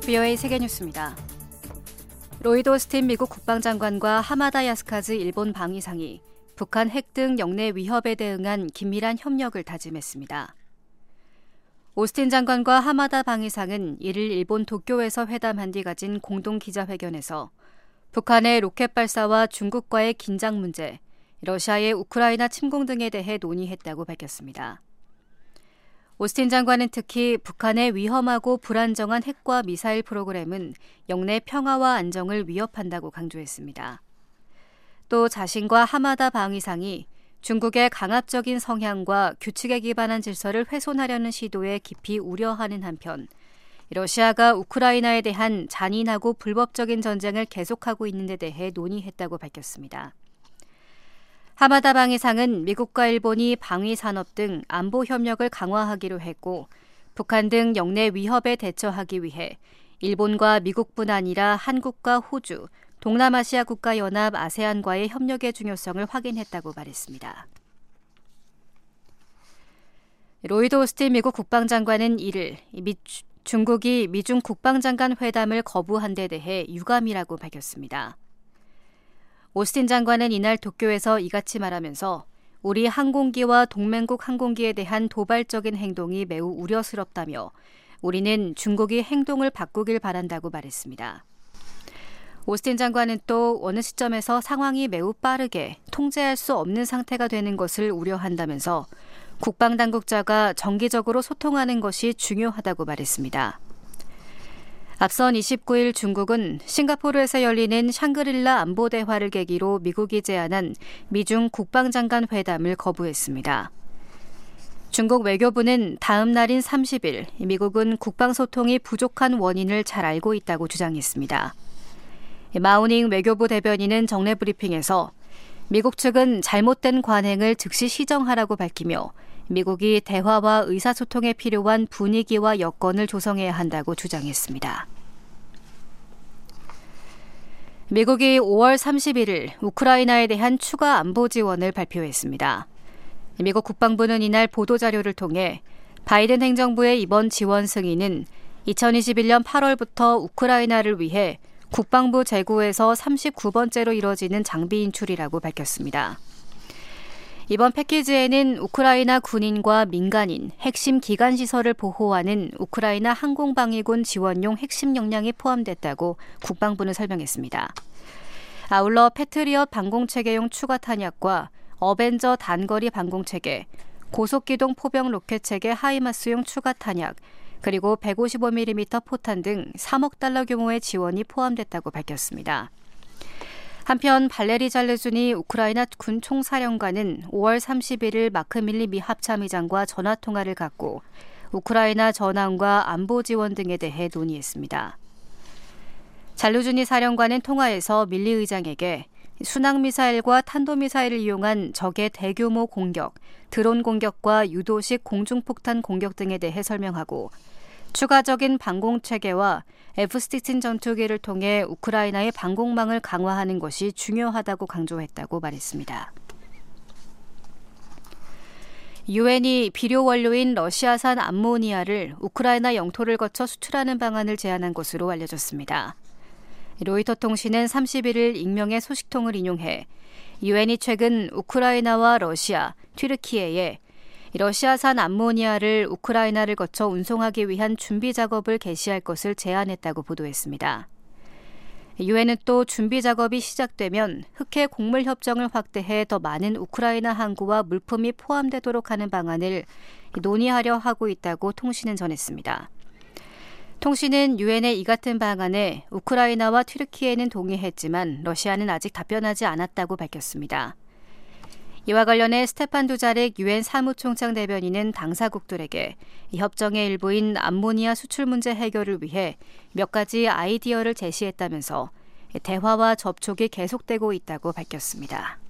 VOA 세계뉴스입니다. 로이드 오스틴 미국 국방장관과 하마다 야스카즈 일본 방위상이 북한 핵 등 영내 위협에 대응한 긴밀한 협력을 다짐했습니다. 오스틴 장관과 하마다 방위상은 1일 일본 도쿄에서 회담한 뒤 가진 공동 기자회견에서 북한의 로켓 발사와 중국과의 긴장 문제, 러시아의 우크라이나 침공 등에 대해 논의했다고 밝혔습니다. 오스틴 장관은 특히 북한의 위험하고 불안정한 핵과 미사일 프로그램은 영내 평화와 안정을 위협한다고 강조했습니다. 또 자신과 하마다 방위상이 중국의 강압적인 성향과 규칙에 기반한 질서를 훼손하려는 시도에 깊이 우려하는 한편 러시아가 우크라이나에 대한 잔인하고 불법적인 전쟁을 계속하고 있는 데 대해 논의했다고 밝혔습니다. 하마다 방위상은 미국과 일본이 방위 산업 등 안보 협력을 강화하기로 했고 북한 등 영내 위협에 대처하기 위해 일본과 미국뿐 아니라 한국과 호주, 동남아시아 국가연합 아세안과의 협력의 중요성을 확인했다고 말했습니다. 로이드 오스틴 미국 국방장관은 1일 중국이 미중 국방장관 회담을 거부한 데 대해 유감이라고 밝혔습니다. 오스틴 장관은 이날 도쿄에서 이같이 말하면서 우리 항공기와 동맹국 항공기에 대한 도발적인 행동이 매우 우려스럽다며 우리는 중국이 행동을 바꾸길 바란다고 말했습니다. 오스틴 장관은 또 어느 시점에서 상황이 매우 빠르게 통제할 수 없는 상태가 되는 것을 우려한다면서 국방당국자가 정기적으로 소통하는 것이 중요하다고 말했습니다. 앞선 29일 중국은 싱가포르에서 열리는 샹그릴라 안보대화를 계기로 미국이 제안한 미중 국방장관 회담을 거부했습니다. 중국 외교부는 다음 날인 30일 미국은 국방소통이 부족한 원인을 잘 알고 있다고 주장했습니다. 마우닝 외교부 대변인은 정례 브리핑에서 미국 측은 잘못된 관행을 즉시 시정하라고 밝히며 미국이 대화와 의사소통에 필요한 분위기와 여건을 조성해야 한다고 주장했습니다. 미국이 5월 31일 우크라이나에 대한 추가 안보 지원을 발표했습니다. 미국 국방부는 이날 보도자료를 통해 바이든 행정부의 이번 지원 승인은 2021년 8월부터 우크라이나를 위해 국방부 재고에서 39번째로 이뤄지는 장비 인출이라고 밝혔습니다. 이번 패키지에는 우크라이나 군인과 민간인, 핵심 기관 시설을 보호하는 우크라이나 항공방위군 지원용 핵심 역량이 포함됐다고 국방부는 설명했습니다. 아울러 패트리엇 방공체계용 추가 탄약과 어벤저 단거리 방공체계, 고속기동 포병 로켓체계 하이마스용 추가 탄약, 그리고 155mm 포탄 등 3억 달러 규모의 지원이 포함됐다고 밝혔습니다. 한편 발레리 잘르주니 우크라이나 군 총사령관은 5월 31일 마크 밀리 미 합참의장과 전화통화를 갖고 우크라이나 전황과 안보 지원 등에 대해 논의했습니다. 잘루주니 사령관은 통화에서 밀리 의장에게 순항미사일과 탄도미사일을 이용한 적의 대규모 공격, 드론 공격과 유도식 공중폭탄 공격 등에 대해 설명하고 추가적인 방공체계와 F-16 전투기를 통해 우크라이나의 방공망을 강화하는 것이 중요하다고 강조했다고 말했습니다. 유엔이 비료 원료인 러시아산 암모니아를 우크라이나 영토를 거쳐 수출하는 방안을 제안한 것으로 알려졌습니다. 로이터 통신은 31일 익명의 소식통을 인용해 유엔이 최근 우크라이나와 러시아, 튀르키예에 러시아산 암모니아를 우크라이나를 거쳐 운송하기 위한 준비 작업을 개시할 것을 제안했다고 보도했습니다. 유엔은 또 준비 작업이 시작되면 흑해 곡물 협정을 확대해 더 많은 우크라이나 항구와 물품이 포함되도록 하는 방안을 논의하려 하고 있다고 통신은 전했습니다. 통신은 유엔의 이 같은 방안에 우크라이나와 튀르키예는 동의했지만 러시아는 아직 답변하지 않았다고 밝혔습니다. 이와 관련해 스테판 두자릭 유엔 사무총장 대변인은 당사국들에게 이 협정의 일부인 암모니아 수출 문제 해결을 위해 몇 가지 아이디어를 제시했다면서 대화와 접촉이 계속되고 있다고 밝혔습니다.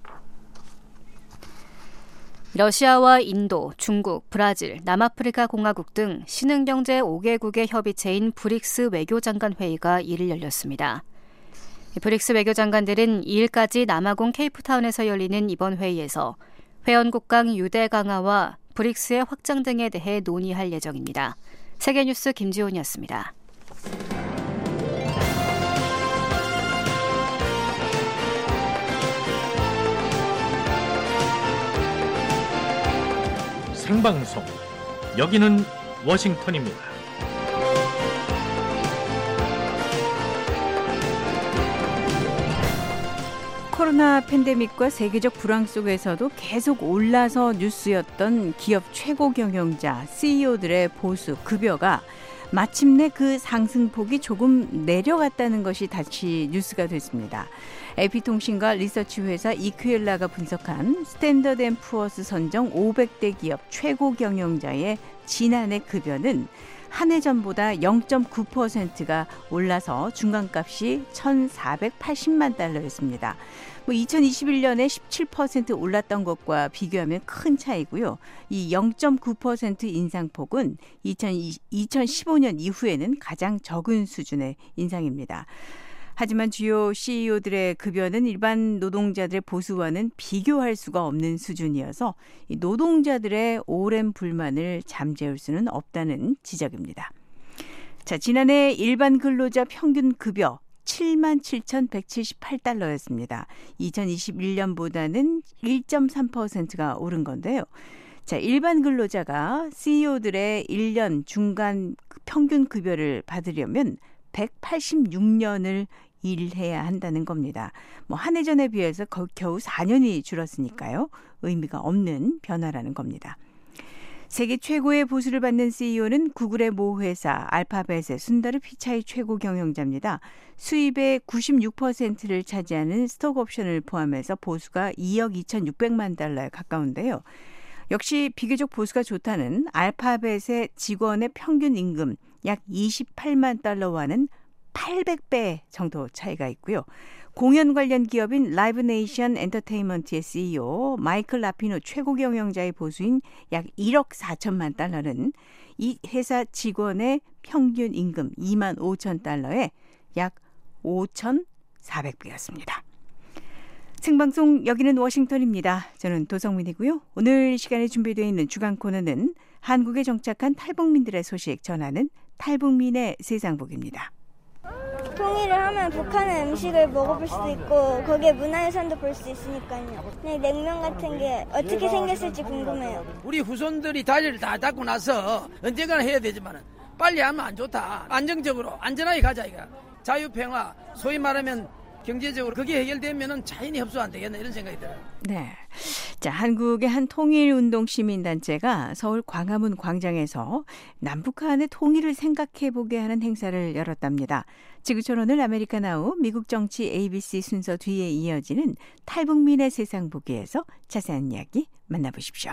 러시아와 인도, 중국, 브라질, 남아프리카 공화국 등 신흥경제 5개국의 협의체인 브릭스 외교장관 회의가 2일 열렸습니다. 브릭스 외교장관들은 2일까지 남아공 케이프타운에서 열리는 이번 회의에서 회원국 간 유대 강화와 브릭스의 확장 등에 대해 논의할 예정입니다. 세계뉴스 김지훈이었습니다. 생방송. 여기는 워싱턴입니다. 코로나 팬데믹과 세계적 불황 속에서도 계속 올라서 뉴스였던 기업 최고 경영자, CEO들의 보수 급여가 마침내 그 상승폭이 조금 내려갔다는 것이 다시 뉴스가 됐습니다. AP통신과 리서치 회사 이큐엘라가 분석한 스탠더드 앤 푸어스 선정 500대 기업 최고 경영자의 지난해 급여는 한 해 전보다 0.9%가 올라서 중간값이 1,480만 달러였습니다. 2021년에 17% 올랐던 것과 비교하면 큰 차이고요. 이 0.9% 인상폭은 2015년 이후에는 가장 적은 수준의 인상입니다. 하지만 주요 CEO들의 급여는 일반 노동자들의 보수와는 비교할 수가 없는 수준이어서 이 노동자들의 오랜 불만을 잠재울 수는 없다는 지적입니다. 자, 지난해 일반 근로자 평균 급여 77,178달러였습니다. 2021년보다는 1.3%가 오른 건데요. 자, 일반 근로자가 CEO들의 1년 중간 평균 급여를 받으려면 186년을 일해야 한다는 겁니다. 한 해 전에 비해서 겨우 4년이 줄었으니까요. 의미가 없는 변화라는 겁니다. 세계 최고의 보수를 받는 CEO는 구글의 모 회사 알파벳의 순다르 피차이 최고 경영자입니다. 수입의 96%를 차지하는 스톡 옵션을 포함해서 보수가 2억 2,600만 달러에 가까운데요. 역시 비교적 보수가 좋다는 알파벳의 직원의 평균 임금 약 28만 달러와는 800배 정도 차이가 있고요. 공연 관련 기업인 라이브 네이션 엔터테인먼트의 CEO 마이클 라피노 최고 경영자의 보수인 약 1억 4천만 달러는 이 회사 직원의 평균 임금 2만 5천 달러에 약 5,400배였습니다. 생방송 여기는 워싱턴입니다. 저는 도성민이고요. 오늘 시간에 준비되어 있는 주간 코너는 한국에 정착한 탈북민들의 소식 전하는 탈북민의 세상복입니다. 통일을 하면 북한의 음식을 먹어볼 수도 있고 거기에 문화유산도 볼 수 있으니까요. 냉면 같은 게 어떻게 생겼을지 궁금해요. 우리 후손들이 다리를 다 닦고 나서 언젠가는 해야 되지만 빨리 하면 안 좋다. 안정적으로 안전하게 가자 이거. 자유평화 소위 말하면 경제적으로 그게 해결되면은 자연히 흡수 안 되겠나 이런 생각이 들어요. 네. 자, 한국의 한 통일운동 시민단체가 서울 광화문 광장에서 남북한의 통일을 생각해보게 하는 행사를 열었답니다. 지구촌 오늘 아메리카나우 미국 정치 ABC 순서 뒤에 이어지는 탈북민의 세상 보기에서 자세한 이야기 만나보십시오.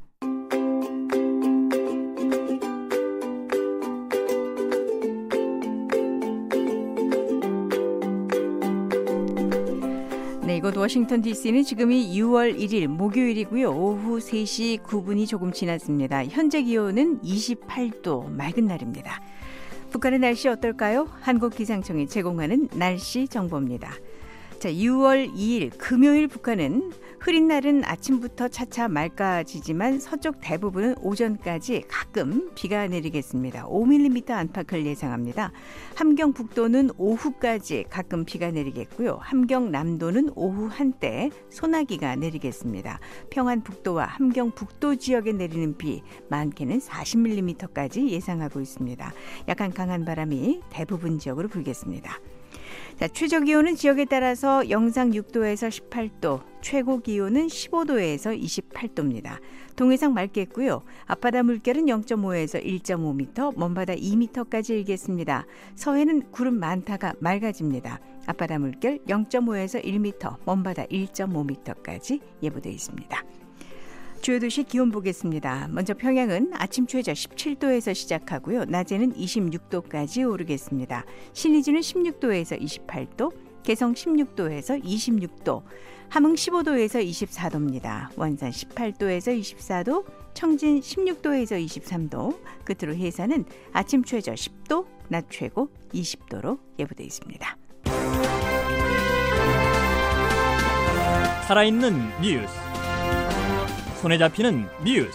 네, 이곳 워싱턴 DC는 지금이 6월 1일 목요일이고요. 오후 3시 9분이 조금 지났습니다. 현재 기온은 28도, 맑은 날입니다. 북한의 날씨 어떨까요? 한국기상청이 제공하는 날씨 정보입니다. 자, 6월 2일 금요일 북한은 흐린 날은 아침부터 차차 맑아지지만 서쪽 대부분은 오전까지 가끔 비가 내리겠습니다. 5mm 안팎을 예상합니다. 함경북도는 오후까지 가끔 비가 내리겠고요. 함경남도는 오후 한때 소나기가 내리겠습니다. 평안북도와 함경북도 지역에 내리는 비 많게는 40mm까지 예상하고 있습니다. 약간 강한 바람이 대부분 지역으로 불겠습니다. 자, 최저 기온은 지역에 따라서 영상 6도에서 18도, 최고 기온은 15도에서 28도입니다. 동해상 맑겠고요. 앞바다 물결은 0.5에서 1.5m, 먼바다 2m까지 일겠습니다. 서해는 구름 많다가 맑아집니다. 앞바다 물결 0.5에서 1m, 먼바다 1.5m까지 예보되어 있습니다. 주요 도시 기온 보겠습니다. 먼저 평양은 아침 최저 17도에서 시작하고요. 낮에는 26도까지 오르겠습니다. 신의주는 16도에서 28도, 개성 16도에서 26도, 함흥 15도에서 24도입니다. 원산 18도에서 24도, 청진 16도에서 23도, 끝으로 해산은 아침 최저 10도, 낮 최고 20도로 예보되어 있습니다. 살아있는 뉴스, 손에 잡히는 뉴스,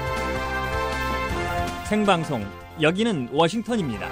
생방송 여기는 워싱턴입니다.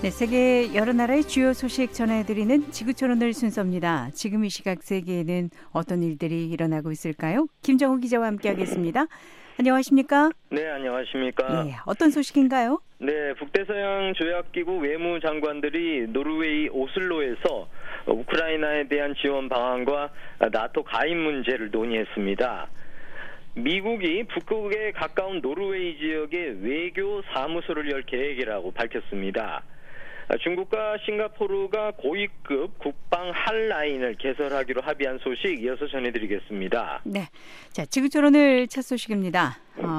네, 세계 여러 나라의 주요 소식 전해드리는 지구촌 오늘 순서입니다. 지금 이 시각 세계에는 어떤 일들이 일어나고 있을까요? 김정우 기자와 함께하겠습니다. 안녕하십니까? 네, 안녕하십니까? 예, 어떤 소식인가요? 네, 북대서양 조약기구 외무장관들이 노르웨이 오슬로에서 우크라이나에 대한 지원 방안과 나토 가입 문제를 논의했습니다. 미국이 북극에 가까운 노르웨이 지역에 외교 사무소를 열 계획이라고 밝혔습니다. 중국과 싱가포르가 고위급 국방 핫라인을 개설하기로 합의한 소식 이어서 전해드리겠습니다. 네, 자 지구촌 오늘 첫 소식입니다.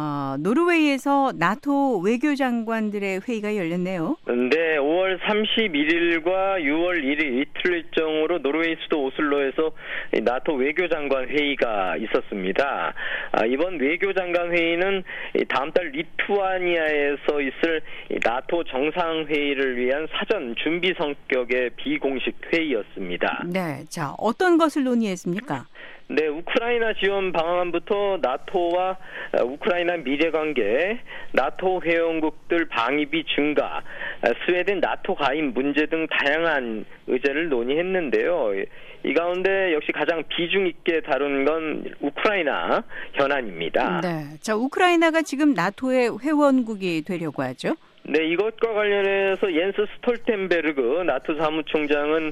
노르웨이에서 나토 외교장관들의 회의가 열렸네요. 네, 5월 31일과 6월 1일 이틀 일정으로 노르웨이 수도 오슬로에서 나토 외교장관 회의가 있었습니다. 이번 외교장관 회의는 다음 달 리투아니아에서 있을 나토 정상회의를 위한 사전 준비 성격의 비공식 회의였습니다. 네, 자 어떤 것을 논의했습니까? 네, 우크라이나 지원 방안부터 나토와 우크라이나 미래관계, 나토 회원국들 방위비 증가, 스웨덴 나토 가입 문제 등 다양한 의제를 논의했는데요. 이 가운데 역시 가장 비중 있게 다룬 건 우크라이나 현안입니다. 네, 자 우크라이나가 지금 나토의 회원국이 되려고 하죠. 네, 이것과 관련해서 옌스 스톨텐베르그 나토 사무총장은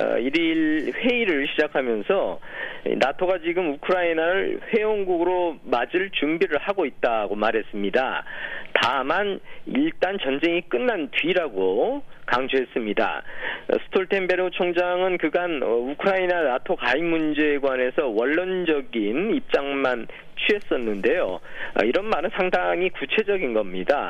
1일 회의를 시작하면서 나토가 지금 우크라이나를 회원국으로 맞을 준비를 하고 있다고 말했습니다. 다만 일단 전쟁이 끝난 뒤라고 강조했습니다. 스톨텐베르그 총장은 그간 우크라이나 나토 가입 문제에 관해서 원론적인 입장만 취했었는데요. 이런 말은 상당히 구체적인 겁니다.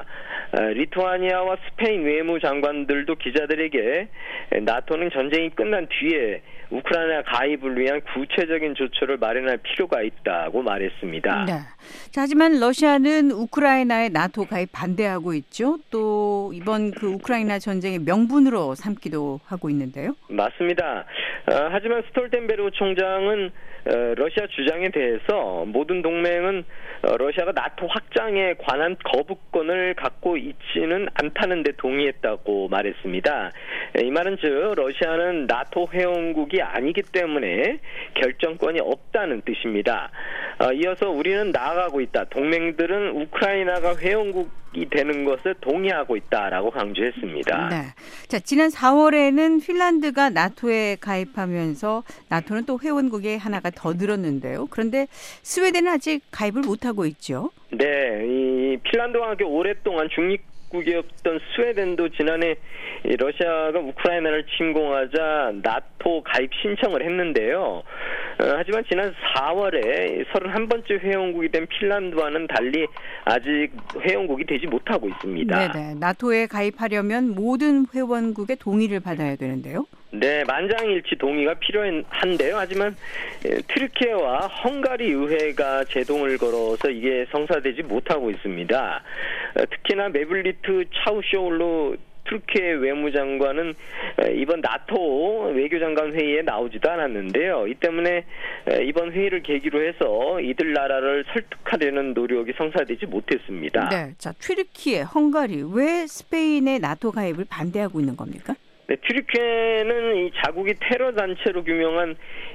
리투아니아와 스페인 외무장관들도 기자들에게 나토는 전쟁이 끝난 뒤에 우크라이나 가입을 위한 구체적인 조처를 마련할 필요가 있다고 말했습니다. 네. 자, 하지만 러시아는 우크라이나의 나토 가입 반대하고 있죠. 또 이번 그 우크라이나 전쟁의 명분으로 삼기도 하고 있는데요. 맞습니다. 하지만 스톨텐베르그 총장은 러시아 주장에 대해서 모든 동맹은 러시아가 나토 확장에 관한 거부권을 갖고 있지는 않다는 데 동의했다고 말했습니다. 이 말은 즉 러시아는 나토 회원국이 아니기 때문에 결정권이 없다는 뜻입니다. 이어서 우리는 나아가고 있다. 동맹들은 우크라이나가 회원국이 되는 것을 동의하고 있다라고 강조했습니다. 네. 자, 지난 4월에는 핀란드가 나토에 가입하면서 나토는 또 회원국의 하나가 더 늘었는데요. 그런데 스웨덴은 아직 가입을 못하고 있죠. 네, 이 핀란드와 함께 오랫동안 중립국이었던 스웨덴도 지난해 러시아가 우크라이나를 침공하자 나토 가입 신청을 했는데요. 하지만 지난 4월에 31번째 회원국이 된 핀란드와는 달리 아직 회원국이 되지 못하고 있습니다. 네네. 나토에 가입하려면 모든 회원국의 동의를 받아야 되는데요. 네, 만장일치 동의가 필요한데요. 하지만 트르키예와 헝가리 의회가 제동을 걸어서 이게 성사되지 못하고 있습니다. 특히나 메블리트 차우쇼올루 트르키예 외무장관은 이번 나토 외교장관 회의에 나오지도 않았는데요. 이 때문에 이번 회의를 계기로 해서 이들 나라를 설득하려는 노력이 성사되지 못했습니다. 네, 자 튀르키예, 헝가리 왜 스페인의 나토 가입을 반대하고 있는 겁니까? 네, 튀르키예는 이 자국이 테러 단체로 규명한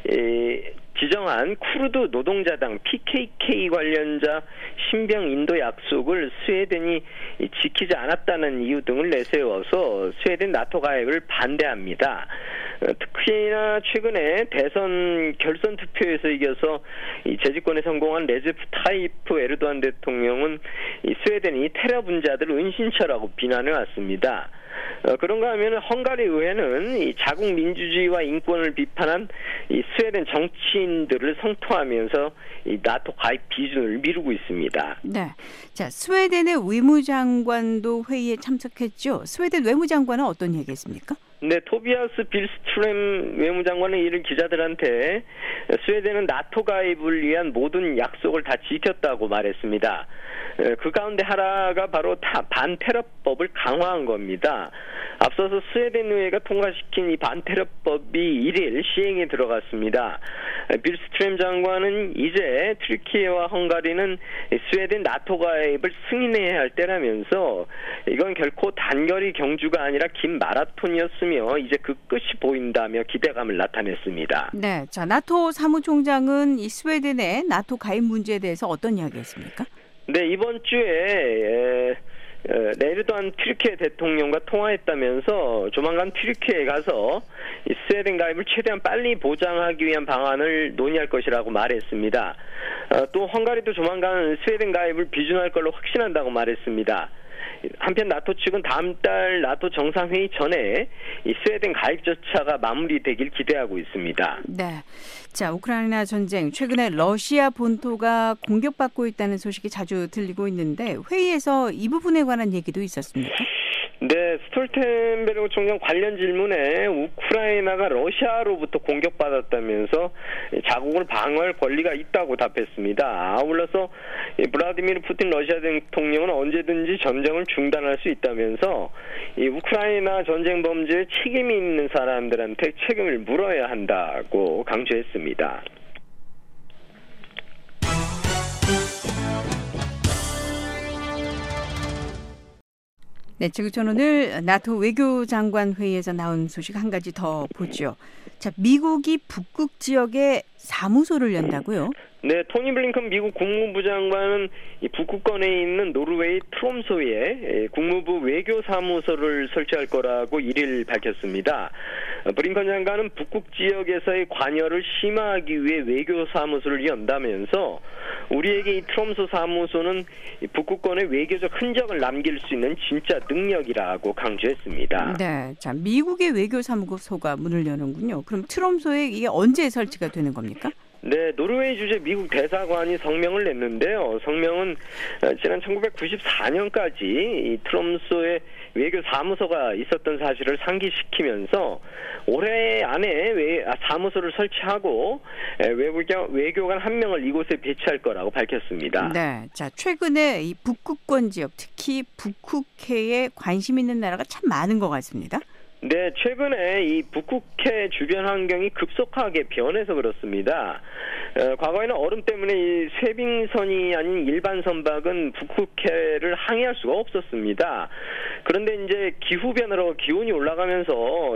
지정한 쿠르드 노동자당 PKK 관련자 신병 인도 약속을 스웨덴이 지키지 않았다는 이유 등을 내세워서 스웨덴 나토 가입을 반대합니다. 특히나 최근에 대선 결선 투표에서 이겨서 이 재집권에 성공한 레제프 타이프 에르도안 대통령은 이 스웨덴이 테러 분자들을 은신처라고 비난해 왔습니다. 그런가 하면 헝가리 의회는 이 자국 민주주의와 인권을 비판한 이 스웨덴 정치인들을 성토하면서 이 나토 가입 비준을 미루고 있습니다. 네, 자 스웨덴의 외무장관도 회의에 참석했죠. 스웨덴 외무장관은 어떤 얘기했습니까? 네, 토비아스 빌스트렘 외무장관은 이를 기자들한테 스웨덴은 나토 가입을 위한 모든 약속을 다 지켰다고 말했습니다. 그 가운데 하나가 바로 반테러법을 강화한 겁니다. 앞서서 스웨덴 의회가 통과시킨 이 반테러법이 1일 시행에 들어갔습니다. 빌스트롬 장관은 이제 튀르키예와 헝가리는 스웨덴 나토 가입을 승인해야 할 때라면서 이건 결코 단거리 경주가 아니라 긴 마라톤이었으며 이제 그 끝이 보인다며 기대감을 나타냈습니다. 네, 자 나토 사무총장은 이 스웨덴의 나토 가입 문제에 대해서 어떤 이야기했습니까? 네, 이번 주에 에르도안 튀르키예 대통령과 통화했다면서 조만간 튀르키예에 가서 이 스웨덴 가입을 최대한 빨리 보장하기 위한 방안을 논의할 것이라고 말했습니다. 또 헝가리도 조만간 스웨덴 가입을 비준할 걸로 확신한다고 말했습니다. 한편 나토 측은 다음 달 나토 정상회의 전에 이 스웨덴 가입 절차가 마무리되길 기대하고 있습니다. 네, 자 우크라이나 전쟁 최근에 러시아 본토가 공격받고 있다는 소식이 자주 들리고 있는데 회의에서 이 부분에 관한 얘기도 있었습니까? 네, 스톨텐베르그 총장 관련 질문에 우크라이나가 러시아로부터 공격받았다면서 자국을 방어할 권리가 있다고 답했습니다. 아울러서 블라디미르 푸틴 러시아 대통령은 언제든지 전쟁을 중단할 수 있다면서 이 우크라이나 전쟁 범죄에 책임이 있는 사람들한테 책임을 물어야 한다고 강조했습니다. 네, 지금 오늘 나토 외교장관 회의에서 나온 소식 한 가지 더 보죠. 자, 미국이 북극 지역에 사무소를 연다고요? 네, 토니 블링컨 미국 국무부 장관은 이 북극권에 있는 노르웨이 트롬소에 국무부 외교사무소를 설치할 거라고 1일 밝혔습니다. 블링컨 장관은 북극 지역에서의 관여를 심화하기 위해 외교사무소를 연다면서 우리에게 이 트롬소 사무소는 이 북극권의 외교적 흔적을 남길 수 있는 진짜 능력이라고 강조했습니다. 네, 자 미국의 외교사무소가 문을 여는군요. 그럼 트롬소에 이게 언제 설치가 되는 겁니까? 네, 노르웨이 주재 미국 대사관이 성명을 냈는데요. 성명은 지난 1994년까지 이 트롬소에 외교 사무소가 있었던 사실을 상기시키면서 올해 안에 사무소를 설치하고 외교관 1명을 이곳에 배치할 거라고 밝혔습니다. 네, 자 최근에 이 북극권 지역, 특히 북극해에 관심 있는 나라가 참 많은 것 같습니다. 네, 최근에 이 북극해 주변 환경이 급속하게 변해서 그렇습니다. 과거에는 얼음 때문에 이 쇄빙선이 아닌 일반 선박은 북극해를 항해할 수가 없었습니다. 그런데 이제 기후 변화로 기온이 올라가면서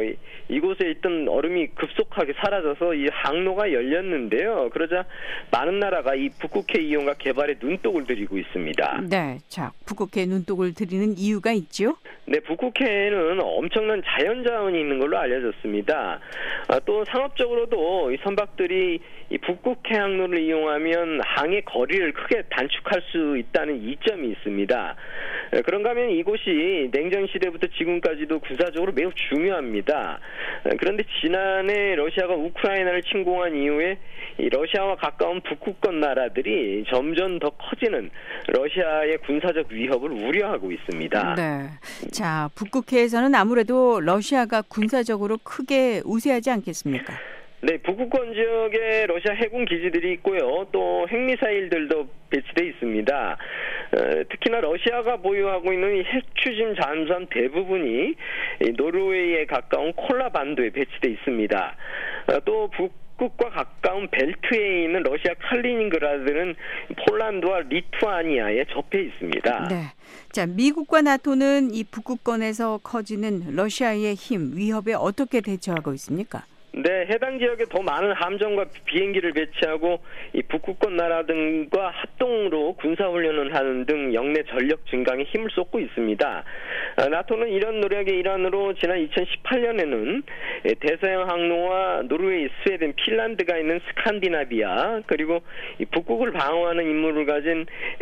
이곳에 있던 얼음이 급속하게 사라져서 이 항로가 열렸는데요. 그러자 많은 나라가 이 북극해 이용과 개발에 눈독을 들이고 있습니다. 네, 자 북극해 눈독을 들이는 이유가 있죠? 네, 북극해에는 엄청난 자연자원이 있는 걸로 알려졌습니다. 또 상업적으로도 이 선박들이 이 북극해 항로를 이용하면 항해 거리를 크게 단축할 수 있다는 이점이 있습니다. 그런가 하면 이곳이 냉전 시대부터 지금까지도 군사적으로 매우 중요합니다. 그런데 지난해 러시아가 우크라이나를 침공한 이후에 이 러시아와 가까운 북극권 나라들이 점점 더 커지는 러시아의 군사적 위협을 우려하고 있습니다. 네. 자, 북극해에서는 아무래도 러시아가 군사적으로 크게 우세하지 않겠습니까? 네, 북극권 지역에 러시아 해군 기지들이 있고요. 또 핵미사일들도 배치돼 있습니다. 특히나 러시아가 보유하고 있는 이 핵추진 잠수함 대부분이 이 노르웨이에 가까운 콜라 반도에 배치돼 있습니다. 또 북극과 가까운 벨트에 있는 러시아 칼리닝그라드는 폴란드와 리투아니아에 접해 있습니다. 네. 자, 미국과 나토는 이 북극권에서 커지는 러시아의 힘, 위협에 어떻게 대처하고 있습니까? 네, 해당 지역에 더 많은 함정과 비행기를 배치하고 이 북극권 나라 등과 합동으로 군사훈련을 하는 등 영내 전력 증강에 힘을 쏟고 있습니다. 나토는 이런 노력의 일환으로 지난 2018년에는 대서양 항로와 노르웨이, 스웨덴, 핀란드가 있는 스칸디나비아 그리고 이 북극을 방어하는 임무를 가진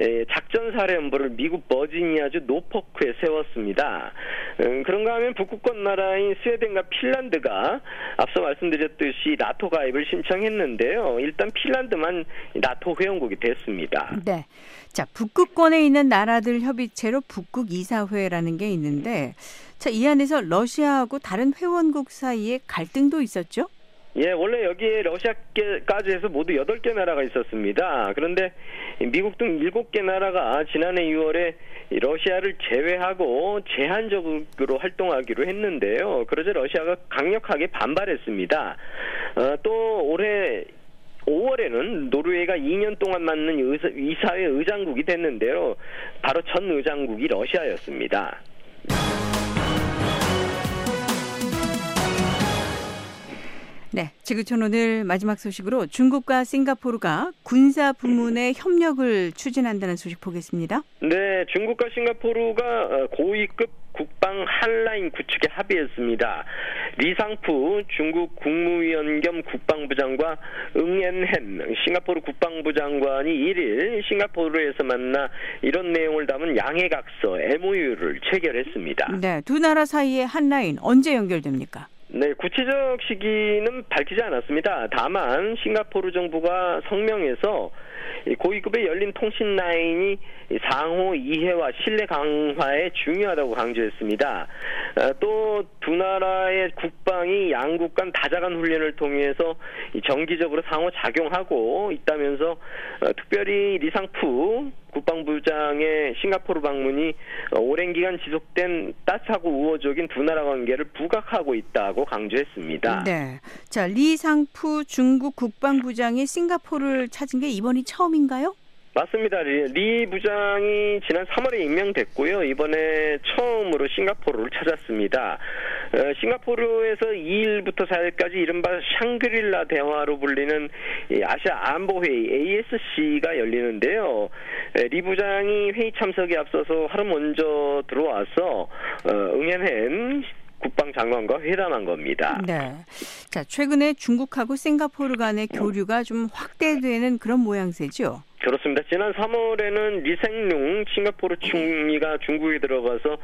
작전사령부를 미국 버지니아주 노포크에 세웠습니다. 그런가 하면 북극권 나라인 스웨덴과 핀란드가 앞서 말씀드렸듯이 나토 가입을 신청했는데요. 일단 핀란드만 나토 회원국이 됐습니다. 네. 자, 북극권에 있는 나라들 협의체로 북극 이사회라는 게 있는데, 자, 이 안에서 러시아하고 다른 회원국 사이에 갈등도 있었죠? 예, 원래 여기에 러시아까지 해서 모두 8개 나라가 있었습니다. 그런데 미국 등 7개 나라가 지난해 6월에 러시아를 제외하고 제한적으로 활동하기로 했는데요. 그러자 러시아가 강력하게 반발했습니다. 또 올해 5월에는 노르웨이가 2년 동안 맡는 이사회 의장국이 됐는데요. 바로 전 의장국이 러시아였습니다. 네, 지구촌 오늘 마지막 소식으로 중국과 싱가포르가 군사 부문의 협력을 추진한다는 소식 보겠습니다. 네, 중국과 싱가포르가 고위급 국방 한라인 구축에 합의했습니다. 리상푸 중국 국무위원 겸 국방부장과 응앤헨 싱가포르 국방부 장관이 1일 싱가포르에서 만나 이런 내용을 담은 양해각서 MOU를 체결했습니다. 네, 두 나라 사이의 한라인 언제 연결됩니까? 네, 구체적 시기는 밝히지 않았습니다. 다만 싱가포르 정부가 성명에서 고위급의 열린 통신 라인이 상호 이해와 신뢰 강화에 중요하다고 강조했습니다. 또 두 나라의 국방이 양국 간 다자간 훈련을 통해서 정기적으로 상호 작용하고 있다면서 특별히 리상푸 국방부장의 싱가포르 방문이 오랜 기간 지속된 따뜻하고 우호적인 두 나라 관계를 부각하고 있다고 강조했습니다. 네, 자 리상푸 중국 국방부장이 싱가포르를 찾은 게 이번이 처음인가요? 맞습니다. 리 부장이 지난 3월에 임명됐고요. 이번에 처음으로 싱가포르를 찾았습니다. 싱가포르에서 2일부터 4일까지 이른바 샹그릴라 대화로 불리는 아시아 안보회의 ASC가 열리는데요. 리 부장이 회의 참석에 앞서서 하루 먼저 들어와서 응앤헨 국방장관과 회담한 겁니다. 네. 자, 최근에 중국하고 싱가포르 간의 교류가 좀 확대되는 그런 모양새죠. 그렇습니다. 지난 3월에는 리생룽 싱가포르 총리가 중국에 들어가서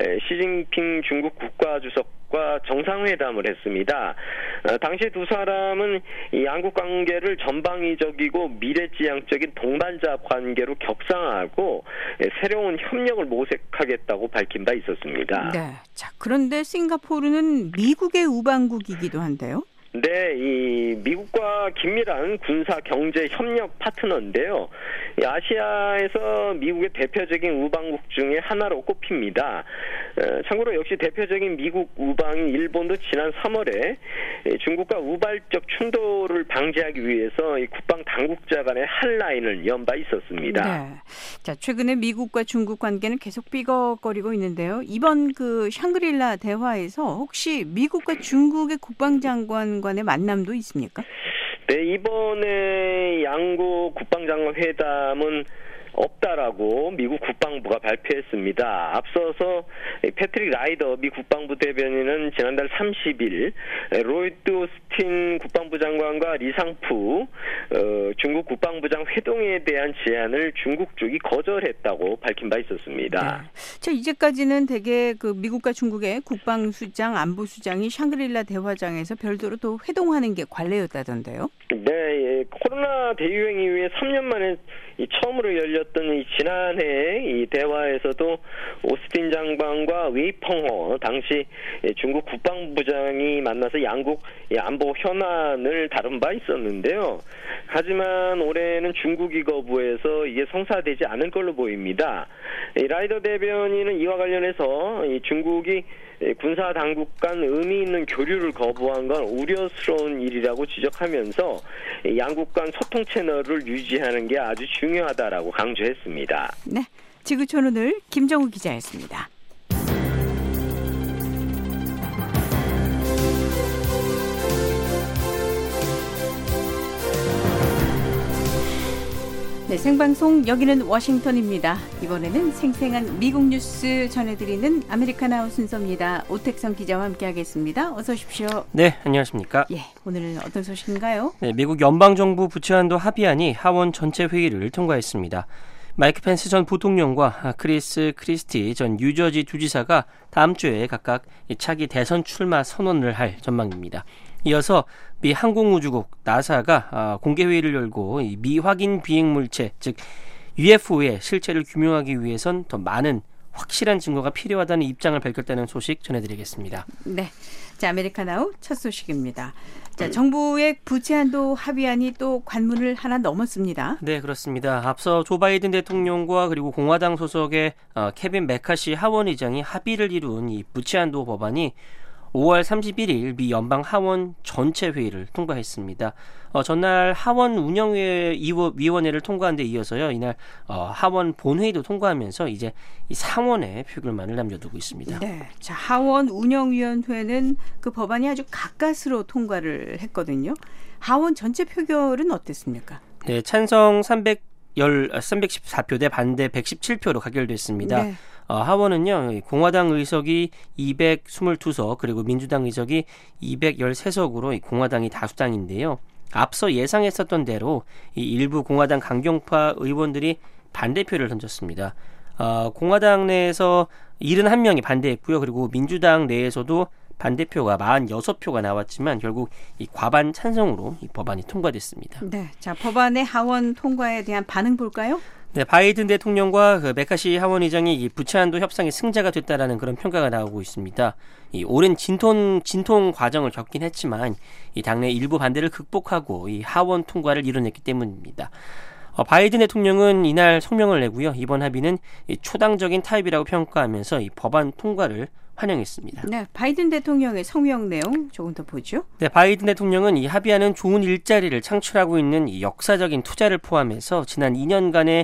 시진핑 중국 국가주석과 정상회담을 했습니다. 당시 두 사람은 이 양국 관계를 전방위적이고 미래지향적인 동반자 관계로 격상하고 새로운 협력을 모색하겠다고 밝힌 바 있었습니다. 네. 자, 그런데 싱가포르는 미국의 우방국이기도 한데요. 네, 이 미국과 긴밀한 군사 경제 협력 파트너인데요. 아시아에서 미국의 대표적인 우방국 중에 하나로 꼽힙니다. 참고로 역시 대표적인 미국 우방인 일본도 지난 3월에 중국과 우발적 충돌을 방지하기 위해서 이 국방 당국자 간의 한라인을 연 바 있었습니다. 네. 자, 최근에 미국과 중국 관계는 계속 삐걱거리고 있는데요. 이번 그 샹그릴라 대화에서 혹시 미국과 중국의 국방장관 간의 만남도 있습니까? 네, 이번에 양국 국방장관 회담은 없다라고 미국 국방부가 발표했습니다. 앞서서 패트릭 라이더 미 국방부 대변인은 지난달 30일 로이드 오스틴 국방부 장관과 리상푸 중국 국방부장 회동에 대한 제안을 중국 쪽이 거절했다고 밝힌 바 있었습니다. 네. 자, 이제까지는 대개 그 미국과 중국의 국방수장, 안보수장이 샹그릴라 대화장에서 별도로 또 회동하는 게 관례였다던데요. 네, 코로나 대유행 이후에 3년 만에 처음으로 열렸던 이 지난해 이 대화에서도 오스틴 장관과 웨이펑호 당시 중국 국방부장이 만나서 양국 안보 현안을 다룬 바 있었는데요. 하지만 올해는 중국이 거부해서 이게 성사되지 않을 걸로 보입니다. 라이더 대변인은 이와 관련해서 이 중국이 군사 당국 간 의미 있는 교류를 거부한 건 우려스러운 일이라고 지적하면서 양국 간 소통 채널을 유지하는 게 아주 중요하다라고 강조했습니다. 네, 지구촌 오늘 김정우 기자였습니다. 네, 생방송 여기는 워싱턴입니다. 이번에는 생생한 미국 뉴스 전해드리는 아메리카나우 순서입니다. 오택성 기자와 함께하겠습니다. 어서 오십시오. 네, 안녕하십니까. 예, 오늘은 어떤 소식인가요? 네, 미국 연방정부 부채한도 합의안이 하원 전체 회의를 통과했습니다. 마이크 펜스 전 부통령과 크리스 크리스티 전 뉴저지 주지사가 다음 주에 각각 차기 대선 출마 선언을 할 전망입니다. 이어서 미 항공우주국 나사가 공개회의를 열고 미 확인 비행 물체, 즉 UFO의 실체를 규명하기 위해선 더 많은 확실한 증거가 필요하다는 입장을 밝혔다는 소식 전해드리겠습니다. 네, 자 아메리카나우 첫 소식입니다. 자, 정부의 부채 한도 합의안이 또 관문을 하나 넘었습니다. 네, 그렇습니다. 앞서 조 바이든 대통령과 그리고 공화당 소속의 케빈 메카시 하원의장이 합의를 이룬 이 부채 한도 법안이 5월 31일 미 연방 하원 전체 회의를 통과했습니다. 전날 하원 운영위원회를 통과한 데 이어서요. 이날 하원 본회의도 통과하면서 이제 이 상원의 표결만을 남겨두고 있습니다. 네, 자 하원 운영위원회는 그 법안이 아주 가까스로 통과를 했거든요. 하원 전체 표결은 어땠습니까? 네, 찬성 314표 대 반대 117표로 가결됐습니다. 네. 하원은요, 공화당 의석이 222석, 그리고 민주당 의석이 213석으로 공화당이 다수당인데요. 앞서 예상했었던 대로 이 일부 공화당 강경파 의원들이 반대표를 던졌습니다. 공화당 내에서 71명이 반대했고요. 그리고 민주당 내에서도 반대표가 46표가 나왔지만 결국 이 과반 찬성으로 이 법안이 통과됐습니다. 네, 자 법안의 하원 통과에 대한 반응 볼까요? 네, 바이든 대통령과 그 메카시 하원의장이 이 부채 한도 협상의 승자가 됐다라는 그런 평가가 나오고 있습니다. 이 오랜 진통 과정을 겪긴 했지만 이 당내 일부 반대를 극복하고 이 하원 통과를 이뤄냈기 때문입니다. 바이든 대통령은 이날 성명을 내고요. 이번 합의는 이 초당적인 타협이라고 평가하면서 이 법안 통과를 환영했습니다. 네, 바이든 대통령의 성명 내용 조금 더 보죠. 네, 바이든 대통령은 이 합의안은 좋은 일자리를 창출하고 있는 이 역사적인 투자를 포함해서 지난 2년간의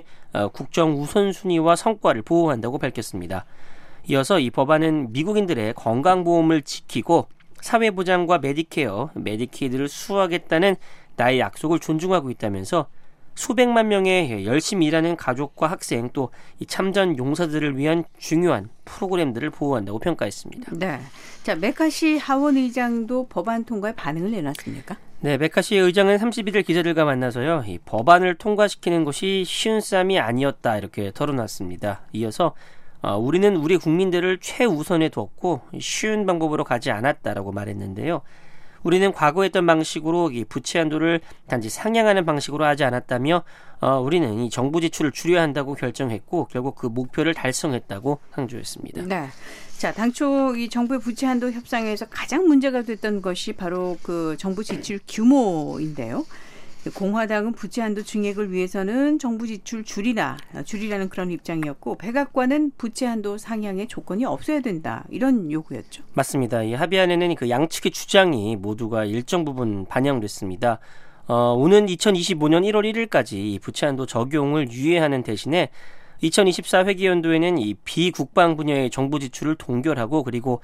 국정 우선순위와 성과를 보호한다고 밝혔습니다. 이어서 이 법안은 미국인들의 건강보험을 지키고 사회보장과 메디케어, 메디케이드를 수호하겠다는 나의 약속을 존중하고 있다면서 수백만 명의 열심히 일하는 가족과 학생 또 이 참전 용사들을 위한 중요한 프로그램들을 보호한다고 평가했습니다. 네, 자 메카시 하원 의장도 법안 통과에 반응을 내놨습니까? 네, 메카시 의장은 31일 기자들과 만나서요, 이 법안을 통과시키는 것이 쉬운 싸움이 아니었다 이렇게 털어놨습니다. 이어서 우리는 우리 국민들을 최우선에 두었고 쉬운 방법으로 가지 않았다라고 말했는데요. 우리는 과거 했던 방식으로 이 부채 한도를 단지 상향하는 방식으로 하지 않았다며 우리는 이 정부 지출을 줄여야 한다고 결정했고 결국 그 목표를 달성했다고 강조했습니다. 네. 자, 당초 이 정부의 부채 한도 협상에서 가장 문제가 됐던 것이 바로 그 정부 지출 규모인데요. 공화당은 부채 한도 증액을 위해서는 정부 지출 줄이라는 그런 입장이었고 백악관은 부채 한도 상향의 조건이 없어야 된다 이런 요구였죠. 맞습니다. 이 합의안에는 그 양측의 주장이 모두가 일정 부분 반영됐습니다. 오는 2025년 1월 1일까지 이 부채 한도 적용을 유예하는 대신에 2024 회계연도에는 이 비국방 분야의 정부 지출을 동결하고 그리고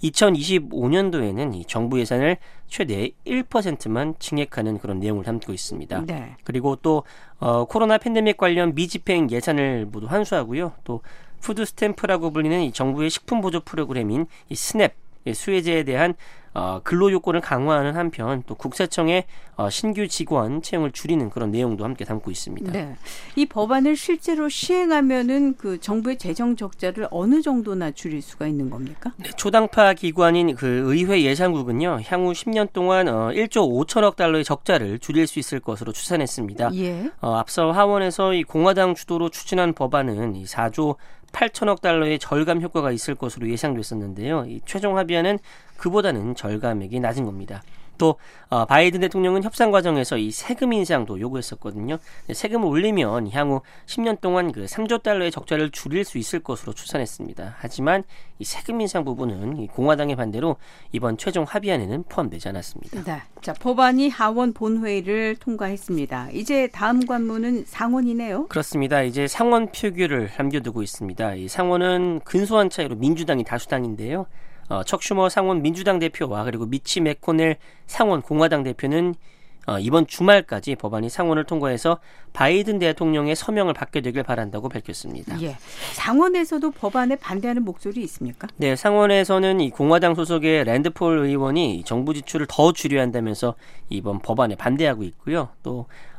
2025년도에는 이 정부 예산을 최대 1%만 증액하는 그런 내용을 담고 있습니다. 네. 그리고 또 코로나 팬데믹 관련 미집행 예산을 모두 환수하고요. 또 푸드 스탬프라고 불리는 이 정부의 식품 보조 프로그램인 이 스냅 수혜제에 대한 근로 요건을 강화하는 한편 또 국세청의 신규 직원 채용을 줄이는 그런 내용도 함께 담고 있습니다. 네, 이 법안을 실제로 시행하면은 그 정부의 재정 적자를 어느 정도나 줄일 수가 있는 겁니까? 네, 초당파 기관인 그 의회 예산국은요 향후 10년 동안 1조 5천억 달러의 적자를 줄일 수 있을 것으로 추산했습니다. 예. 앞서 하원에서 이 공화당 주도로 추진한 법안은 이 4조 8천억 달러의 절감 효과가 있을 것으로 예상됐었는데요. 이 최종 합의안은 그보다는 절감액이 낮은 겁니다. 또 바이든 대통령은 협상 과정에서 이 세금 인상도 요구했었거든요. 세금을 올리면 향후 10년 동안 그 3조 달러의 적자를 줄일 수 있을 것으로 추산했습니다. 하지만 이 세금 인상 부분은 이 공화당의 반대로 이번 최종 합의안에는 포함되지 않았습니다. 네. 자, 법안이 하원 본회의를 통과했습니다. 이제 다음 관문은 상원이네요. 그렇습니다. 이제 상원 표결을 남겨두고 있습니다. 이 상원은 근소한 차이로 민주당이 다수당인데요. 척 슈머 상원 민주당 대표와 그리고 미치 맥코넬 상원 공화당 대표는 이번 주말까지 법안이 상원을 통과해서 바이든 대통령의 서명을 받게 되길 바란다고 밝혔습니다. 예. 상원에서도 법안에 반대하는 목소리 있습니까? 네, 상원에서는 이 공화당 소속의 랜드폴 의원이 정부 지출을 더 줄여야 한다면서 이번 법안에 반대하고 있고요. 또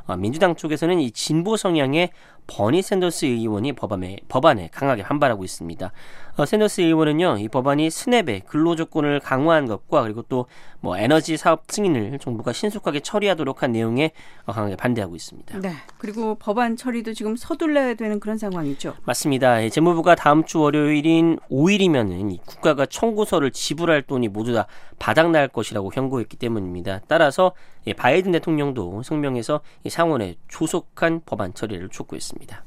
민주당 쪽에서는 이 진보 성향의 버니 샌더스 의원이 법안에 강하게 반발하고 있습니다. 샌더스 의원은요, 이 법안이 스냅의 근로조건을 강화한 것과 그리고 또 에너지 사업 승인을 정부가 신속하게 처리하도록 한 내용에 강하게 반대하고 있습니다. 네. 그리고 법안 처리도 지금 서둘러야 되는 그런 상황이죠. 맞습니다. 재무부가 다음 주 월요일인 5일이면은 이 국가가 청구서를 지불할 돈이 모두 다 바닥날 것이라고 경고했기 때문입니다. 따라서 바이든 대통령도 성명에서 상원의 조속한 법안 처리를 촉구했습니다.